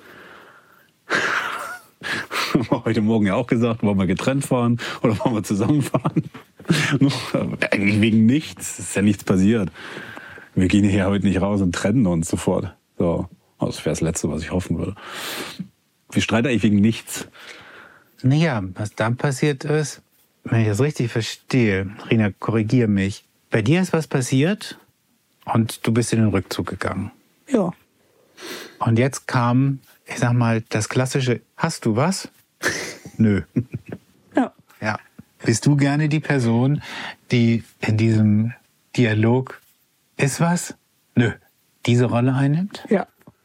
Heute Morgen ja auch gesagt, wollen wir getrennt fahren oder wollen wir zusammen fahren? Eigentlich wegen nichts, ist ja nichts passiert. Wir gehen hier heute nicht raus und trennen uns sofort. So, das wäre das Letzte, was ich hoffen würde. Wir streiten eigentlich wegen nichts. Naja, was dann passiert ist, wenn ich das richtig verstehe, Rina, korrigier mich. Bei dir ist was passiert und du bist in den Rückzug gegangen. Ja. Und jetzt kam, ich sag mal, das klassische, hast du was? Nö. Ja. Ja. Bist du gerne die Person, die in diesem Dialog, ist was? Nö. Diese Rolle einnimmt? Ja.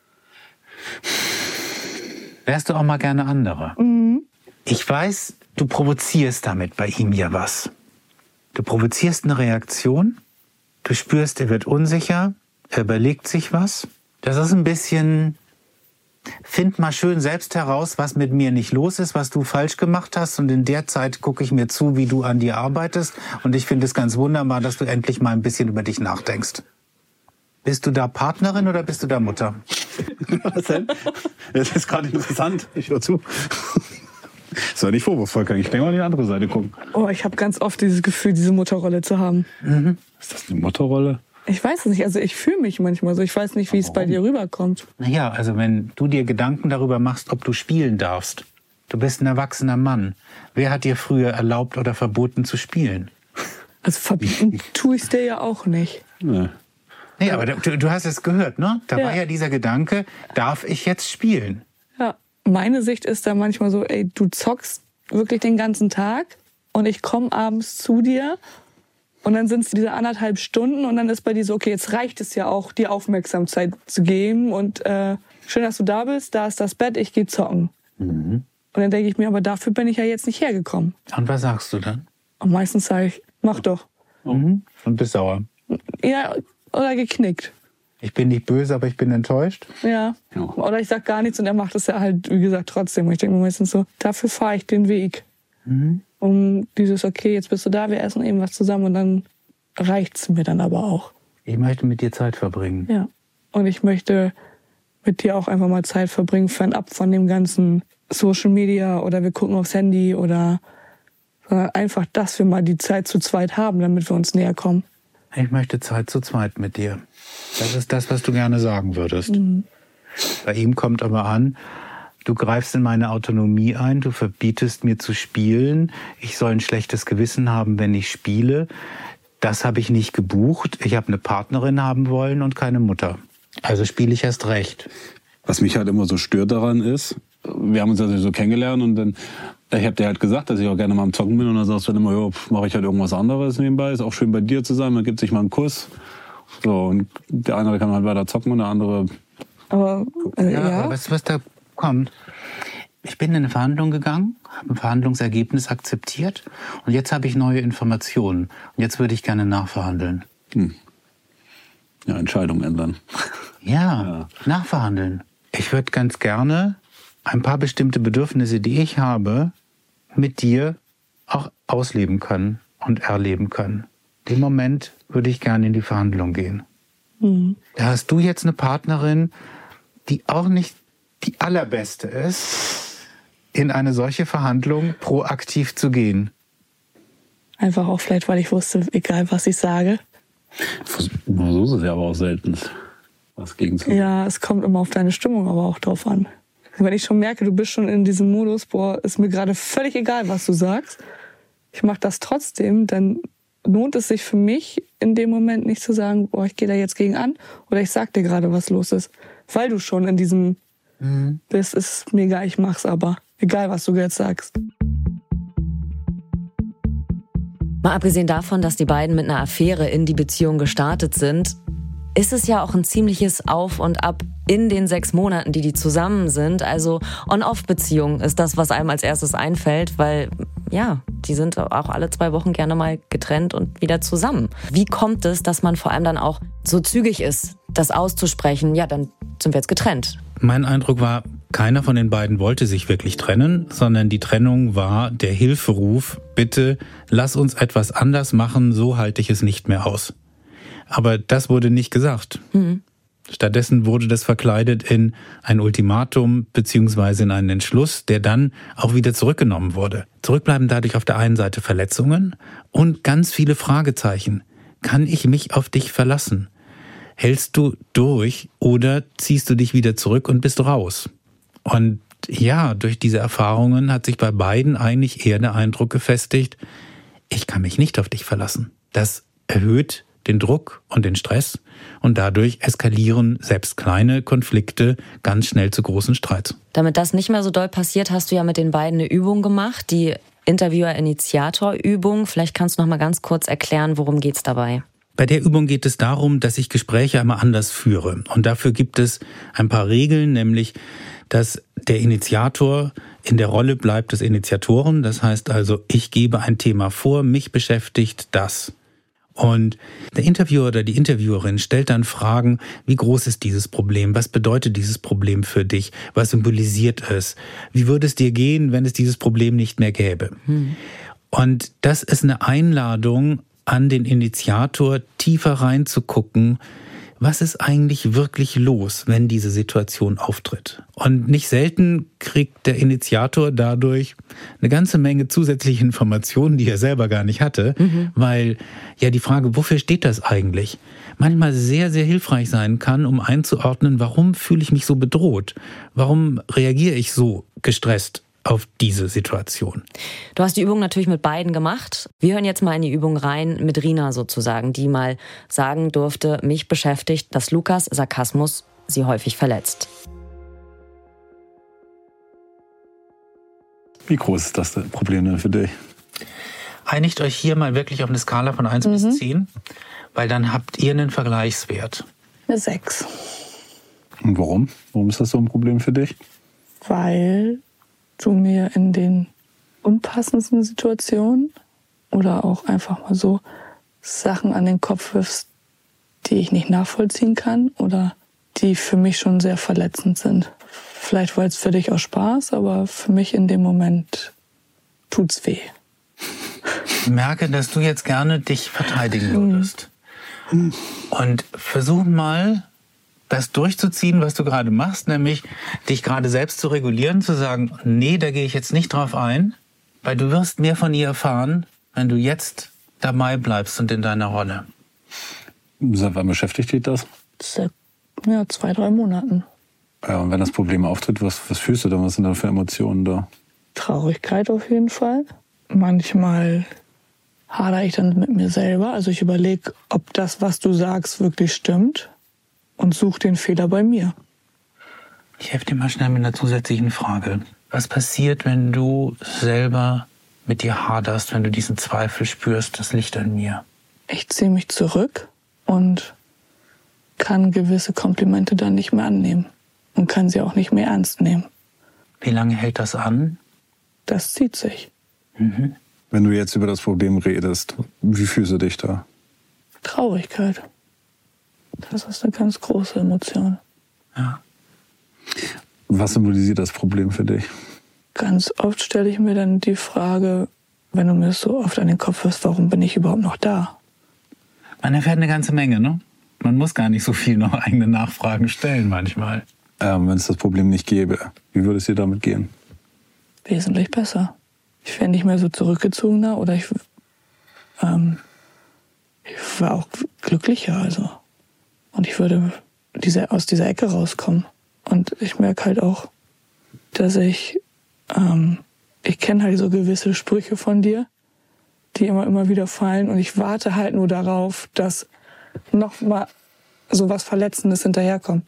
Wärst du auch mal gerne andere? Mhm. Ich weiß, du provozierst damit bei ihm ja was. Du provozierst eine Reaktion, du spürst, er wird unsicher, er überlegt sich was. Das ist ein bisschen, find mal schön selbst heraus, was mit mir nicht los ist, was du falsch gemacht hast. Und in der Zeit gucke ich mir zu, wie du an dir arbeitest. Und ich finde es ganz wunderbar, dass du endlich mal ein bisschen über dich nachdenkst. Bist du da Partnerin oder bist du da Mutter? Was denn? Das ist gerade interessant. Ich höre zu. Das soll nicht vorwurfsvoll, kann ich denke mal an die andere Seite gucken. Oh, ich habe ganz oft dieses Gefühl, diese Mutterrolle zu haben. Mhm. Ist das eine Mutterrolle? Ich weiß es nicht. Also ich fühle mich manchmal so. Ich weiß nicht, wie es bei dir rüberkommt. Naja, also wenn du dir Gedanken darüber machst, ob du spielen darfst. Du bist ein erwachsener Mann. Wer hat dir früher erlaubt oder verboten zu spielen? Also verbieten tue ich es dir ja auch nicht. Nee. Nee, aber du, du hast es gehört, ne? Da Ja. war ja dieser Gedanke, darf ich jetzt spielen? Ja. Meine Sicht ist da manchmal so, ey, du zockst wirklich den ganzen Tag und ich komme abends zu dir und dann sind es diese anderthalb Stunden und dann ist bei dir so, okay, jetzt reicht es ja auch, dir Aufmerksamkeit zu geben und äh, schön, dass du da bist, da ist das Bett, ich gehe zocken. Mhm. Und dann denke ich mir, aber dafür bin ich ja jetzt nicht hergekommen. Und was sagst du dann? Und meistens sage ich, mach doch. Mhm. Und bist sauer. Ja, oder geknickt. Ich bin nicht böse, aber ich bin enttäuscht. Ja. Ja. Oder ich sag gar nichts und er macht es ja halt, wie gesagt, trotzdem. Und ich denke mir meistens so, dafür fahre ich den Weg. Mhm. Um dieses, okay, jetzt bist du da, wir essen eben was zusammen und dann reicht's mir dann aber auch. Ich möchte mit dir Zeit verbringen. Ja. Und ich möchte mit dir auch einfach mal Zeit verbringen, fernab von dem ganzen Social Media oder wir gucken aufs Handy oder sondern einfach, dass wir mal die Zeit zu zweit haben, damit wir uns näher kommen. Ich möchte Zeit zu zweit mit dir. Das ist das, was du gerne sagen würdest. Mhm. Bei ihm kommt aber an, du greifst in meine Autonomie ein, du verbietest mir zu spielen, ich soll ein schlechtes Gewissen haben, wenn ich spiele. Das habe ich nicht gebucht. Ich habe eine Partnerin haben wollen und keine Mutter. Also spiele ich erst recht. Was mich halt immer so stört daran ist, wir haben uns ja so kennengelernt und dann, ich habe dir halt gesagt, dass ich auch gerne mal am Zocken bin und dann sagst du dann immer, ja, mache ich halt irgendwas anderes nebenbei, ist auch schön bei dir zu sein, man gibt sich mal einen Kuss. So, und der andere kann halt weiter zocken und der andere... Aber äh, Ja, ja, aber weißt du, was da kommt? Ich bin in eine Verhandlung gegangen, habe ein Verhandlungsergebnis akzeptiert und jetzt habe ich neue Informationen. Und jetzt würde ich gerne nachverhandeln. Hm. Ja, Entscheidung ändern. Ja, Ja. nachverhandeln. Ich würde ganz gerne ein paar bestimmte Bedürfnisse, die ich habe, mit dir auch ausleben können und erleben können. Den Moment würde ich gerne in die Verhandlung gehen. Mhm. Da hast du jetzt eine Partnerin, die auch nicht die allerbeste ist, in eine solche Verhandlung proaktiv zu gehen. einfach auch vielleicht, weil ich wusste, egal was ich sage. So ist es ja aber auch selten. Was gegen zu. Ja, es kommt immer auf deine Stimmung aber auch drauf an. Wenn ich schon merke, du bist schon in diesem Modus, boah, ist mir gerade völlig egal, was du sagst, ich mache das trotzdem, dann lohnt es sich für mich in dem Moment nicht zu sagen, boah, ich gehe da jetzt gegen an oder ich sag dir gerade, was los ist. Weil du schon in diesem mhm. bist, ist mir egal, ich mach's aber. Egal, was du jetzt sagst. Mal abgesehen davon, dass die beiden mit einer Affäre in die Beziehung gestartet sind, ist es ja auch ein ziemliches Auf und Ab in den sechs Monaten, die die zusammen sind. Also On-Off-Beziehung ist das, was einem als erstes einfällt, weil ja, die sind auch alle zwei Wochen gerne mal getrennt und wieder zusammen. Wie kommt es, dass man vor allem dann auch so zügig ist, das auszusprechen? Ja, dann sind wir jetzt getrennt. Mein Eindruck war, keiner von den beiden wollte sich wirklich trennen, sondern die Trennung war der Hilferuf, bitte lass uns etwas anders machen, so halte ich es nicht mehr aus. Aber das wurde nicht gesagt. Mhm. Stattdessen wurde das verkleidet in ein Ultimatum beziehungsweise in einen Entschluss, der dann auch wieder zurückgenommen wurde. Zurückbleiben dadurch auf der einen Seite Verletzungen und ganz viele Fragezeichen. Kann ich mich auf dich verlassen? Hältst du durch oder ziehst du dich wieder zurück und bist raus? Und ja, durch diese Erfahrungen hat sich bei beiden eigentlich eher der Eindruck gefestigt, ich kann mich nicht auf dich verlassen. Das erhöht den Druck und den Stress und dadurch eskalieren selbst kleine Konflikte ganz schnell zu großen Streits. Damit das nicht mehr so doll passiert, hast du ja mit den beiden eine Übung gemacht, die Interviewer-Initiator-Übung. Vielleicht kannst du noch mal ganz kurz erklären, worum geht's dabei? Bei der Übung geht es darum, dass ich Gespräche einmal anders führe. Und dafür gibt es ein paar Regeln, nämlich, dass der Initiator in der Rolle bleibt des Initiatoren. Das heißt also, ich gebe ein Thema vor, mich beschäftigt das. Und der Interviewer oder die Interviewerin stellt dann Fragen, wie groß ist dieses Problem? Was bedeutet dieses Problem für dich? Was symbolisiert es? Wie würde es dir gehen, wenn es dieses Problem nicht mehr gäbe? Hm. Und das ist eine Einladung an den Initiator, tiefer reinzugucken, was ist eigentlich wirklich los, wenn diese Situation auftritt. Und nicht selten kriegt der Initiator dadurch eine ganze Menge zusätzliche Informationen, die er selber gar nicht hatte, mhm. weil ja die Frage, wofür steht das eigentlich, manchmal sehr, sehr hilfreich sein kann, um einzuordnen, warum fühle ich mich so bedroht, warum reagiere ich so gestresst auf diese Situation. Du hast die Übung natürlich mit beiden gemacht. Wir hören jetzt mal in die Übung rein mit Rina sozusagen, die mal sagen durfte, mich beschäftigt, dass Lukas Sarkasmus sie häufig verletzt. Wie groß ist das Problem denn für dich? Einigt euch hier mal wirklich auf eine Skala von eins mhm. bis zehn, weil dann habt ihr einen Vergleichswert. Eine sechs. Und warum? Warum ist das so ein Problem für dich? Weil du mir in den unpassendsten Situationen oder auch einfach mal so Sachen an den Kopf wirfst, die ich nicht nachvollziehen kann oder die für mich schon sehr verletzend sind. Vielleicht war es für dich auch Spaß, aber für mich in dem Moment tut's weh. Ich merke, dass du jetzt gerne dich verteidigen würdest. Mhm. Und versuch mal, das durchzuziehen, was du gerade machst, nämlich dich gerade selbst zu regulieren, zu sagen, nee, da gehe ich jetzt nicht drauf ein, weil du wirst mehr von ihr erfahren, wenn du jetzt dabei bleibst und in deiner Rolle. Seit wann beschäftigt dich das? Seit ja, zwei, drei Monaten. Ja, und wenn das Problem auftritt, was, was fühlst du dann? Was sind da für Emotionen da? Traurigkeit auf jeden Fall. Manchmal hadere ich dann mit mir selber. Also ich überlege, ob das, was du sagst, wirklich stimmt. Und such den Fehler bei mir. Ich helfe dir mal schnell mit einer zusätzlichen Frage. Was passiert, wenn du selber mit dir haderst, wenn du diesen Zweifel spürst, das liegt an mir? Ich ziehe mich zurück und kann gewisse Komplimente dann nicht mehr annehmen. Und kann sie auch nicht mehr ernst nehmen. Wie lange hält das an? Das zieht sich. Mhm. Wenn du jetzt über das Problem redest, wie fühlst du dich da? Traurigkeit. Das ist eine ganz große Emotion. Ja. Was symbolisiert das Problem für dich? Ganz oft stelle ich mir dann die Frage, wenn du mir das so oft an den Kopf wirfst, warum bin ich überhaupt noch da? Man erfährt eine ganze Menge, ne? Man muss gar nicht so viel noch eigene Nachfragen stellen manchmal. Ähm, wenn es das Problem nicht gäbe, wie würde es dir damit gehen? Wesentlich besser. Ich wäre nicht mehr so zurückgezogener oder ich, ähm, ich war auch glücklicher, also. Und ich würde diese, aus dieser Ecke rauskommen. Und ich merke halt auch, dass ich, ähm, ich kenne halt so gewisse Sprüche von dir, die immer, immer wieder fallen. Und ich warte halt nur darauf, dass noch mal so was Verletzendes hinterherkommt.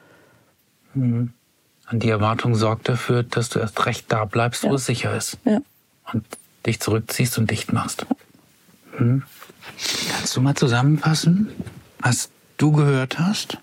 Mhm. Und die Erwartung sorgt dafür, dass du erst recht da bleibst, wo ja. es sicher ist. Ja. Und dich zurückziehst und dicht machst. Mhm. Kannst du mal zusammenfassen, was du gehört hast,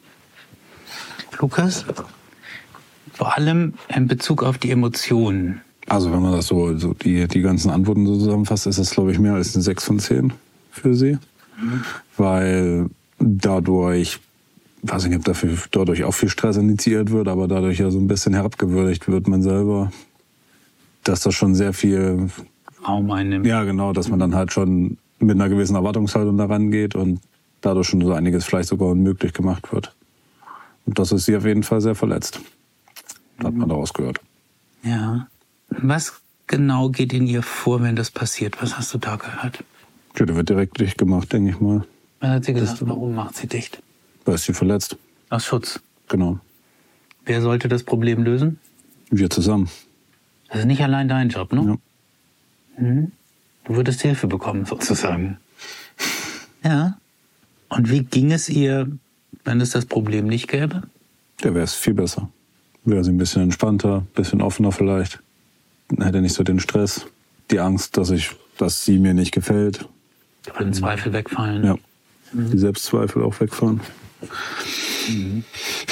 Lukas? Vor allem in Bezug auf die Emotionen. Also wenn man das so, so die, die ganzen Antworten so zusammenfasst, ist das, glaube ich, mehr als eine sechs von zehn für sie. Mhm. Weil dadurch, weiß ich nicht, ob dafür, dadurch auch viel Stress initiiert wird, aber dadurch ja so ein bisschen herabgewürdigt wird man selber, dass das schon sehr viel Raum einnimmt. Ja, genau, dass man dann halt schon mit einer gewissen Erwartungshaltung daran geht und dadurch schon so einiges vielleicht sogar unmöglich gemacht wird. Und das ist sie auf jeden Fall sehr verletzt. Das hat man daraus gehört. Ja. Was genau geht in ihr vor, wenn das passiert? Was hast du da gehört? Ja, der wird direkt dicht gemacht, denke ich mal. Was hat sie gesagt? Warum macht sie dicht? Weil ist sie verletzt. Aus Schutz? Genau. Wer sollte das Problem lösen? Wir zusammen. Das ist nicht allein dein Job, ne? Ja. Mhm. Du würdest Hilfe bekommen, sozusagen. Ja. Und wie ging es ihr, wenn es das Problem nicht gäbe? Ja, wäre es viel besser. Wäre sie ein bisschen entspannter, ein bisschen offener vielleicht. Dann hätte nicht so den Stress, die Angst, dass ich, dass sie mir nicht gefällt. Da würden Zweifel wegfallen. Ja, mhm. Die Selbstzweifel auch wegfahren. Mhm.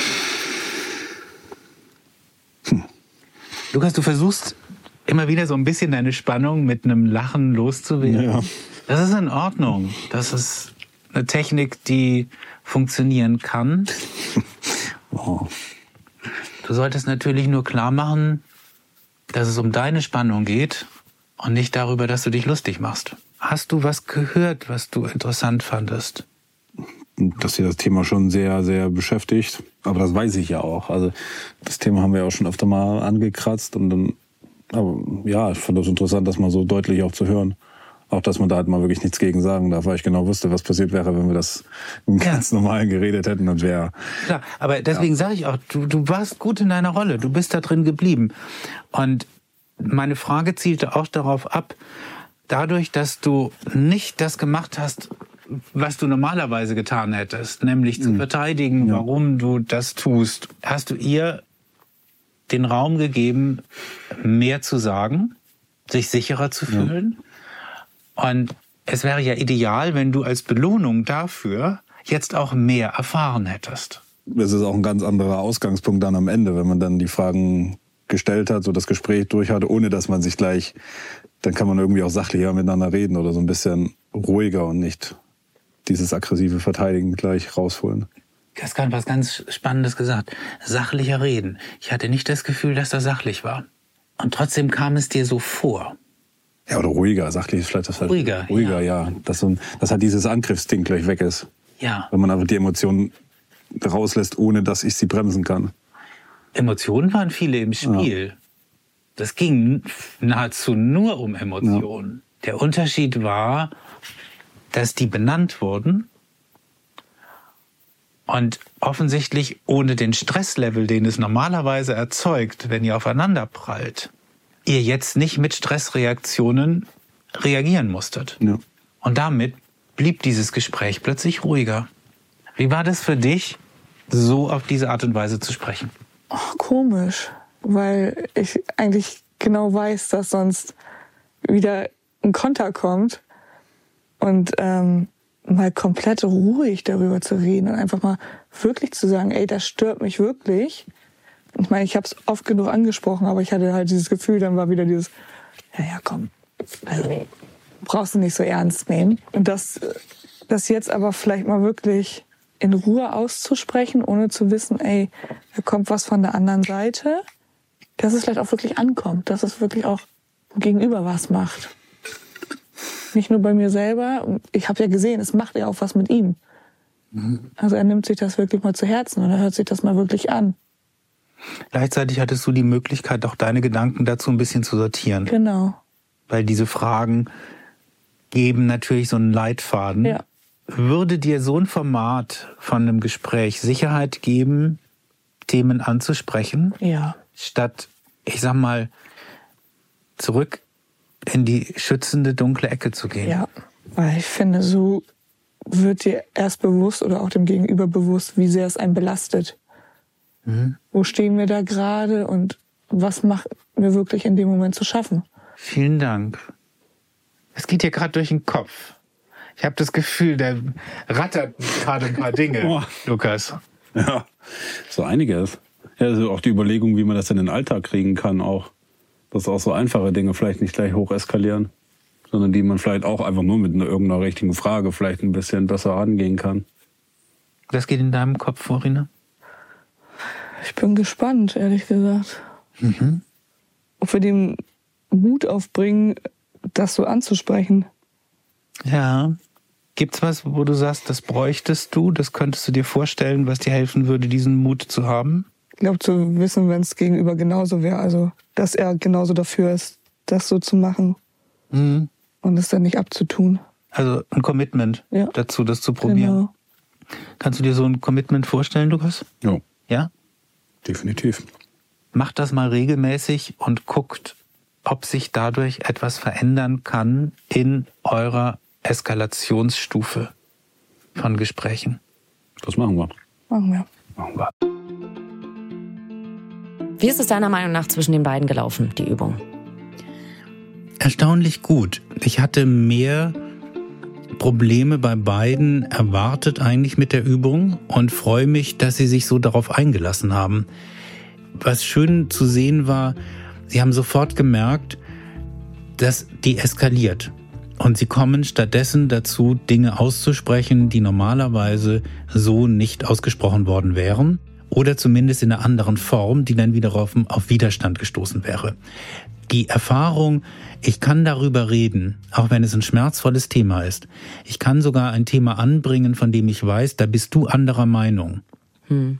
Hm. Lukas, du versuchst immer wieder so ein bisschen deine Spannung mit einem Lachen loszuwerden. Ja. Das ist in Ordnung. Das ist eine Technik, die funktionieren kann. Oh. Du solltest natürlich nur klar machen, dass es um deine Spannung geht und nicht darüber, dass du dich lustig machst. Hast du was gehört, was du interessant fandest? Dass sie das Thema schon sehr, sehr beschäftigt. Aber das weiß ich ja auch. Also das Thema haben wir ja auch schon öfter mal angekratzt. Und dann, aber ja, ich fand das interessant, das mal so deutlich auch zu hören. Auch, dass man da halt mal wirklich nichts gegen sagen darf, weil ich genau wusste, was passiert wäre, wenn wir das im ganz ja. Normalen geredet hätten. Und wäre klar, aber deswegen ja. sage ich auch, du, du warst gut in deiner Rolle, du bist da drin geblieben. Und meine Frage zielte auch darauf ab, dadurch, dass du nicht das gemacht hast, was du normalerweise getan hättest, nämlich mhm. zu verteidigen, ja. warum du das tust, hast du ihr den Raum gegeben, mehr zu sagen, sich sicherer zu fühlen. Ja. Und es wäre ja ideal, wenn du als Belohnung dafür jetzt auch mehr erfahren hättest. Das ist auch ein ganz anderer Ausgangspunkt dann am Ende, wenn man dann die Fragen gestellt hat, so das Gespräch durch hatte, ohne dass man sich gleich, dann kann man irgendwie auch sachlicher miteinander reden oder so ein bisschen ruhiger und nicht dieses aggressive Verteidigen gleich rausholen. Du hast gerade was ganz Spannendes gesagt. Sachlicher reden. Ich hatte nicht das Gefühl, dass das sachlich war. Und trotzdem kam es dir so vor. Ja, oder ruhiger, sachlich ist vielleicht das halt. Ruhiger, ruhiger, ja. ja. Dass, so, dass halt dieses Angriffsding gleich weg ist. Ja. Wenn man einfach die Emotionen rauslässt, ohne dass ich sie bremsen kann. Emotionen waren viele im Spiel. Ja. Das ging nahezu nur um Emotionen. Ja. Der Unterschied war, dass die benannt wurden und offensichtlich ohne den Stresslevel, den es normalerweise erzeugt, wenn ihr aufeinander prallt, ihr jetzt nicht mit Stressreaktionen reagieren musstet. Ja. Und damit blieb dieses Gespräch plötzlich ruhiger. Wie war das für dich, so auf diese Art und Weise zu sprechen? Oh, komisch, weil ich eigentlich genau weiß, dass sonst wieder ein Konter kommt und ähm, mal komplett ruhig darüber zu reden und einfach mal wirklich zu sagen, ey, das stört mich wirklich. Ich meine, ich habe es oft genug angesprochen, aber ich hatte halt dieses Gefühl, dann war wieder dieses, ja, ja, komm, also brauchst du nicht so ernst nehmen. Und das, das jetzt aber vielleicht mal wirklich in Ruhe auszusprechen, ohne zu wissen, ey, da kommt was von der anderen Seite, dass es vielleicht auch wirklich ankommt, dass es wirklich auch gegenüber was macht. Nicht nur bei mir selber. Ich habe ja gesehen, es macht ja auch was mit ihm. Mhm. Also er nimmt sich das wirklich mal zu Herzen und er hört sich das mal wirklich an. Gleichzeitig hattest du die Möglichkeit, auch deine Gedanken dazu ein bisschen zu sortieren. Genau. Weil diese Fragen geben natürlich so einen Leitfaden. Ja. Würde dir so ein Format von einem Gespräch Sicherheit geben, Themen anzusprechen? Ja. Statt, ich sag mal, zurück in die schützende, dunkle Ecke zu gehen? Ja, weil ich finde, so wird dir erst bewusst oder auch dem Gegenüber bewusst, wie sehr es einen belastet. Mhm. Wo stehen wir da gerade und was macht mir wirklich in dem Moment zu schaffen? Vielen Dank. Es geht dir gerade durch den Kopf. Ich habe das Gefühl, da rattert gerade ein paar Dinge, oh. Lukas. Ja, so einiges. Ja, also auch die Überlegung, wie man das in den Alltag kriegen kann, auch. Dass auch so einfache Dinge vielleicht nicht gleich hoch eskalieren, sondern die man vielleicht auch einfach nur mit einer, irgendeiner richtigen Frage vielleicht ein bisschen besser angehen kann. Was geht in deinem Kopf vor, Rina? Ich bin gespannt, ehrlich gesagt. Mhm. Ob wir den Mut aufbringen, das so anzusprechen. Ja. Gibt's was, wo du sagst, das bräuchtest du, das könntest du dir vorstellen, was dir helfen würde, diesen Mut zu haben? Ich glaube, zu wissen, wenn es gegenüber genauso wäre, also dass er genauso dafür ist, das so zu machen mhm. und es dann nicht abzutun. Also ein Commitment ja. dazu, das zu probieren. Genau. Kannst du dir so ein Commitment vorstellen, Lukas? Ja. Ja? Definitiv. Macht das mal regelmäßig und guckt, ob sich dadurch etwas verändern kann in eurer Eskalationsstufe. von Gesprächen. Das machen wir. Machen wir. Machen wir. Wie ist es deiner Meinung nach zwischen den beiden gelaufen, die Übung? Erstaunlich gut. Ich hatte mehr Probleme bei beiden erwartet eigentlich mit der Übung und freue mich, dass sie sich so darauf eingelassen haben. Was schön zu sehen war, sie haben sofort gemerkt, dass die eskaliert. Und sie kommen stattdessen dazu, Dinge auszusprechen, die normalerweise so nicht ausgesprochen worden wären. Oder zumindest in einer anderen Form, die dann wiederum auf Widerstand gestoßen wäre. Die Erfahrung, ich kann darüber reden, auch wenn es ein schmerzvolles Thema ist. Ich kann sogar ein Thema anbringen, von dem ich weiß, da bist du anderer Meinung. Hm.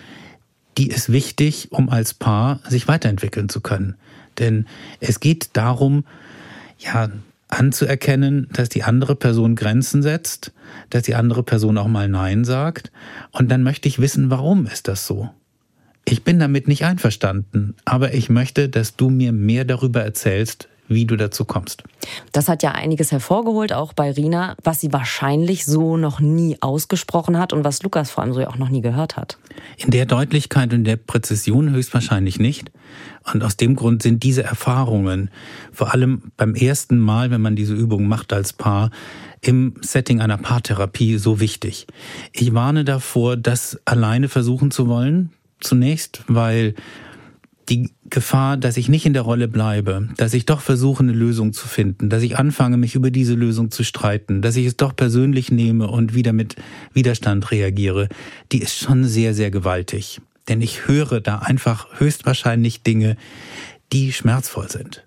Die ist wichtig, um als Paar sich weiterentwickeln zu können. Denn es geht darum, ja, anzuerkennen, dass die andere Person Grenzen setzt, dass die andere Person auch mal Nein sagt. Und dann möchte ich wissen, warum ist das so? Ich bin damit nicht einverstanden, aber ich möchte, dass du mir mehr darüber erzählst, wie du dazu kommst. Das hat ja einiges hervorgeholt, auch bei Rina, was sie wahrscheinlich so noch nie ausgesprochen hat und was Lukas vor allem so auch noch nie gehört hat. In der Deutlichkeit und der Präzision höchstwahrscheinlich nicht. Und aus dem Grund sind diese Erfahrungen, vor allem beim ersten Mal, wenn man diese Übung macht als Paar, im Setting einer Paartherapie so wichtig. Ich warne davor, das alleine versuchen zu wollen, zunächst, weil die Gefahr, dass ich nicht in der Rolle bleibe, dass ich doch versuche, eine Lösung zu finden, dass ich anfange, mich über diese Lösung zu streiten, dass ich es doch persönlich nehme und wieder mit Widerstand reagiere, die ist schon sehr, sehr gewaltig. Denn ich höre da einfach höchstwahrscheinlich Dinge, die schmerzvoll sind.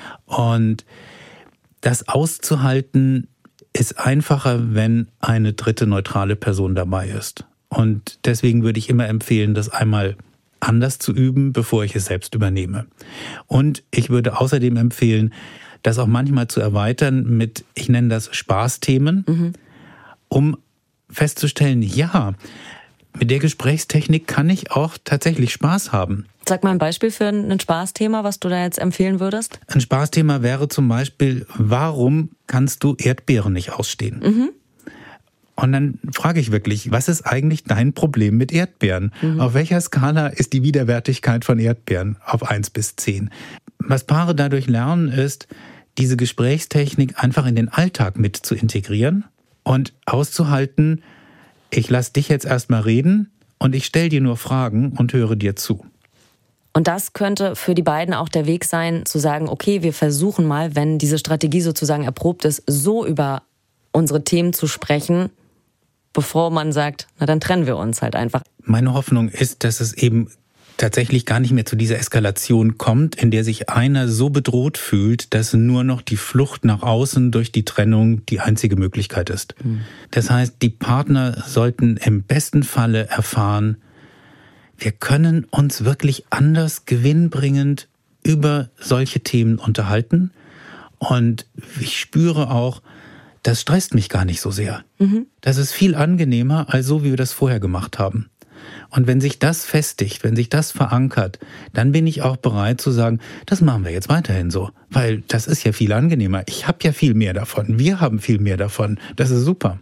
Und das auszuhalten ist einfacher, wenn eine dritte neutrale Person dabei ist. Und deswegen würde ich immer empfehlen, das einmal anders zu üben, bevor ich es selbst übernehme. Und ich würde außerdem empfehlen, das auch manchmal zu erweitern mit, ich nenne das Spaßthemen, mhm. um festzustellen, ja, mit der Gesprächstechnik kann ich auch tatsächlich Spaß haben. Sag mal ein Beispiel für ein Spaßthema, was du da jetzt empfehlen würdest. Ein Spaßthema wäre zum Beispiel, warum kannst du Erdbeeren nicht ausstehen? Mhm. Und dann frage ich wirklich, was ist eigentlich dein Problem mit Erdbeeren? Mhm. Auf welcher Skala ist die Widerwärtigkeit von Erdbeeren auf eins bis zehn? Was Paare dadurch lernen, ist, diese Gesprächstechnik einfach in den Alltag mit zu integrieren und auszuhalten, ich lasse dich jetzt erstmal reden und ich stelle dir nur Fragen und höre dir zu. Und das könnte für die beiden auch der Weg sein, zu sagen, okay, wir versuchen mal, wenn diese Strategie sozusagen erprobt ist, so über unsere Themen zu sprechen, bevor man sagt, na dann trennen wir uns halt einfach. Meine Hoffnung ist, dass es eben tatsächlich gar nicht mehr zu dieser Eskalation kommt, in der sich einer so bedroht fühlt, dass nur noch die Flucht nach außen durch die Trennung die einzige Möglichkeit ist. Mhm. Das heißt, die Partner sollten im besten Falle erfahren, wir können uns wirklich anders gewinnbringend über solche Themen unterhalten. Und ich spüre auch, das stresst mich gar nicht so sehr. Mhm. Das ist viel angenehmer, als so, wie wir das vorher gemacht haben. Und wenn sich das festigt, wenn sich das verankert, dann bin ich auch bereit zu sagen, das machen wir jetzt weiterhin so. Weil das ist ja viel angenehmer. Ich habe ja viel mehr davon. Wir haben viel mehr davon. Das ist super.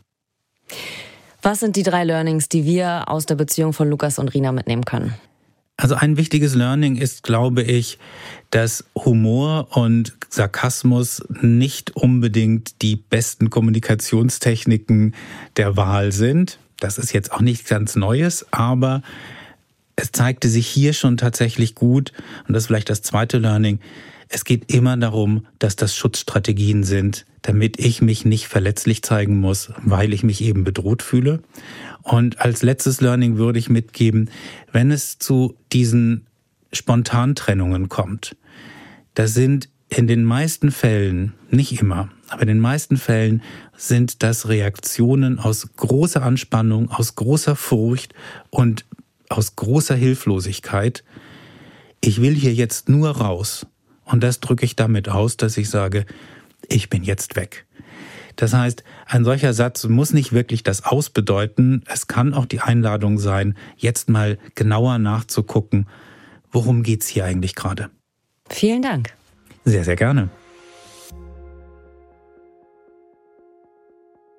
Was sind die drei Learnings, die wir aus der Beziehung von Lukas und Rina mitnehmen können? Also ein wichtiges Learning ist, glaube ich, dass Humor und Sarkasmus nicht unbedingt die besten Kommunikationstechniken der Wahl sind. Das ist jetzt auch nichts ganz Neues, aber es zeigte sich hier schon tatsächlich gut, und das ist vielleicht das zweite Learning, es geht immer darum, dass das Schutzstrategien sind, damit ich mich nicht verletzlich zeigen muss, weil ich mich eben bedroht fühle. Und als letztes Learning würde ich mitgeben, wenn es zu diesen Spontantrennungen kommt, das sind in den meisten Fällen, nicht immer, aber in den meisten Fällen sind das Reaktionen aus großer Anspannung, aus großer Furcht und aus großer Hilflosigkeit. Ich will hier jetzt nur raus. Und das drücke ich damit aus, dass ich sage, ich bin jetzt weg. Das heißt, ein solcher Satz muss nicht wirklich das Aus bedeuten. Es kann auch die Einladung sein, jetzt mal genauer nachzugucken, worum geht's hier eigentlich gerade. Vielen Dank. Sehr, sehr gerne.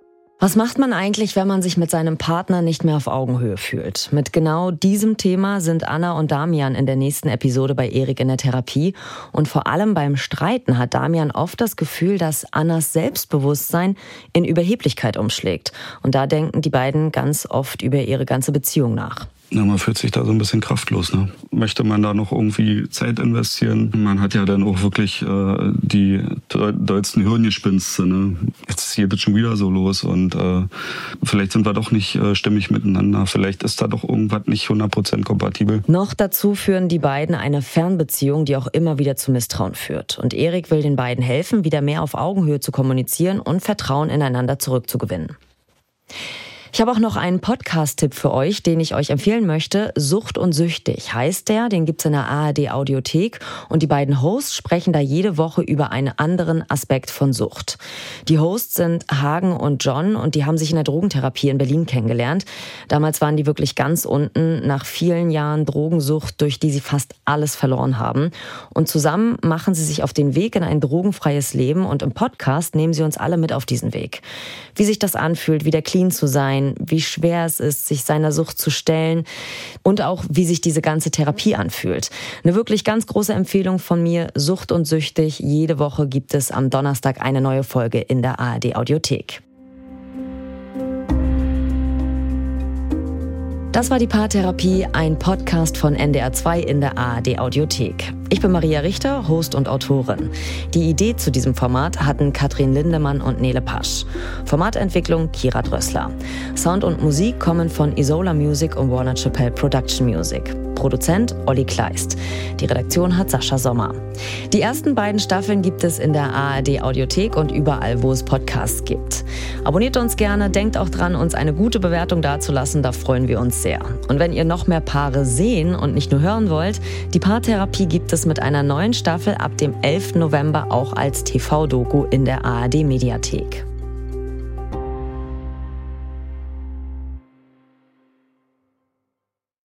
Was macht man eigentlich, wenn man sich mit seinem Partner nicht mehr auf Augenhöhe fühlt? Mit genau diesem Thema sind Anna und Damian in der nächsten Episode bei Erik in der Therapie. Und vor allem beim Streiten hat Damian oft das Gefühl, dass Annas Selbstbewusstsein in Überheblichkeit umschlägt. Und da denken die beiden ganz oft über ihre ganze Beziehung nach. Na, man fühlt sich da so ein bisschen kraftlos, ne? Möchte man da noch irgendwie Zeit investieren? Man hat ja dann auch wirklich äh, die dollsten Hirngespinste, ne? Jetzt geht es schon wieder so los und äh, vielleicht sind wir doch nicht äh, stimmig miteinander. Vielleicht ist da doch irgendwas nicht hundert Prozent kompatibel. Noch dazu führen die beiden eine Fernbeziehung, die auch immer wieder zu Misstrauen führt. Und Erik will den beiden helfen, wieder mehr auf Augenhöhe zu kommunizieren und Vertrauen ineinander zurückzugewinnen. Ich habe auch noch einen Podcast-Tipp für euch, den ich euch empfehlen möchte. Sucht und süchtig heißt der, den gibt's in der A R D-Audiothek und die beiden Hosts sprechen da jede Woche über einen anderen Aspekt von Sucht. Die Hosts sind Hagen und John und die haben sich in der Drogentherapie in Berlin kennengelernt. Damals waren die wirklich ganz unten, nach vielen Jahren Drogensucht, durch die sie fast alles verloren haben. Und zusammen machen sie sich auf den Weg in ein drogenfreies Leben und im Podcast nehmen sie uns alle mit auf diesen Weg. Wie sich das anfühlt, wieder clean zu sein, wie schwer es ist, sich seiner Sucht zu stellen und auch, wie sich diese ganze Therapie anfühlt. Eine wirklich ganz große Empfehlung von mir, Sucht und Süchtig. Jede Woche gibt es am Donnerstag eine neue Folge in der A R D-Audiothek. Das war die Paartherapie, ein Podcast von N D R zwei in der A R D-Audiothek. Ich bin Maria Richter, Host und Autorin. Die Idee zu diesem Format hatten Katrin Lindemann und Nele Pasch. Formatentwicklung Kira Drössler. Sound und Musik kommen von Isola Music und Warner Chappell Production Music. Produzent Olli Kleist. Die Redaktion hat Sascha Sommer. Die ersten beiden Staffeln gibt es in der A R D-Audiothek und überall, wo es Podcasts gibt. Abonniert uns gerne, denkt auch dran, uns eine gute Bewertung dazulassen, da freuen wir uns sehr. Und wenn ihr noch mehr Paare sehen und nicht nur hören wollt, die Paartherapie gibt es mit einer neuen Staffel ab dem elften November auch als T V-Doku in der A R D-Mediathek.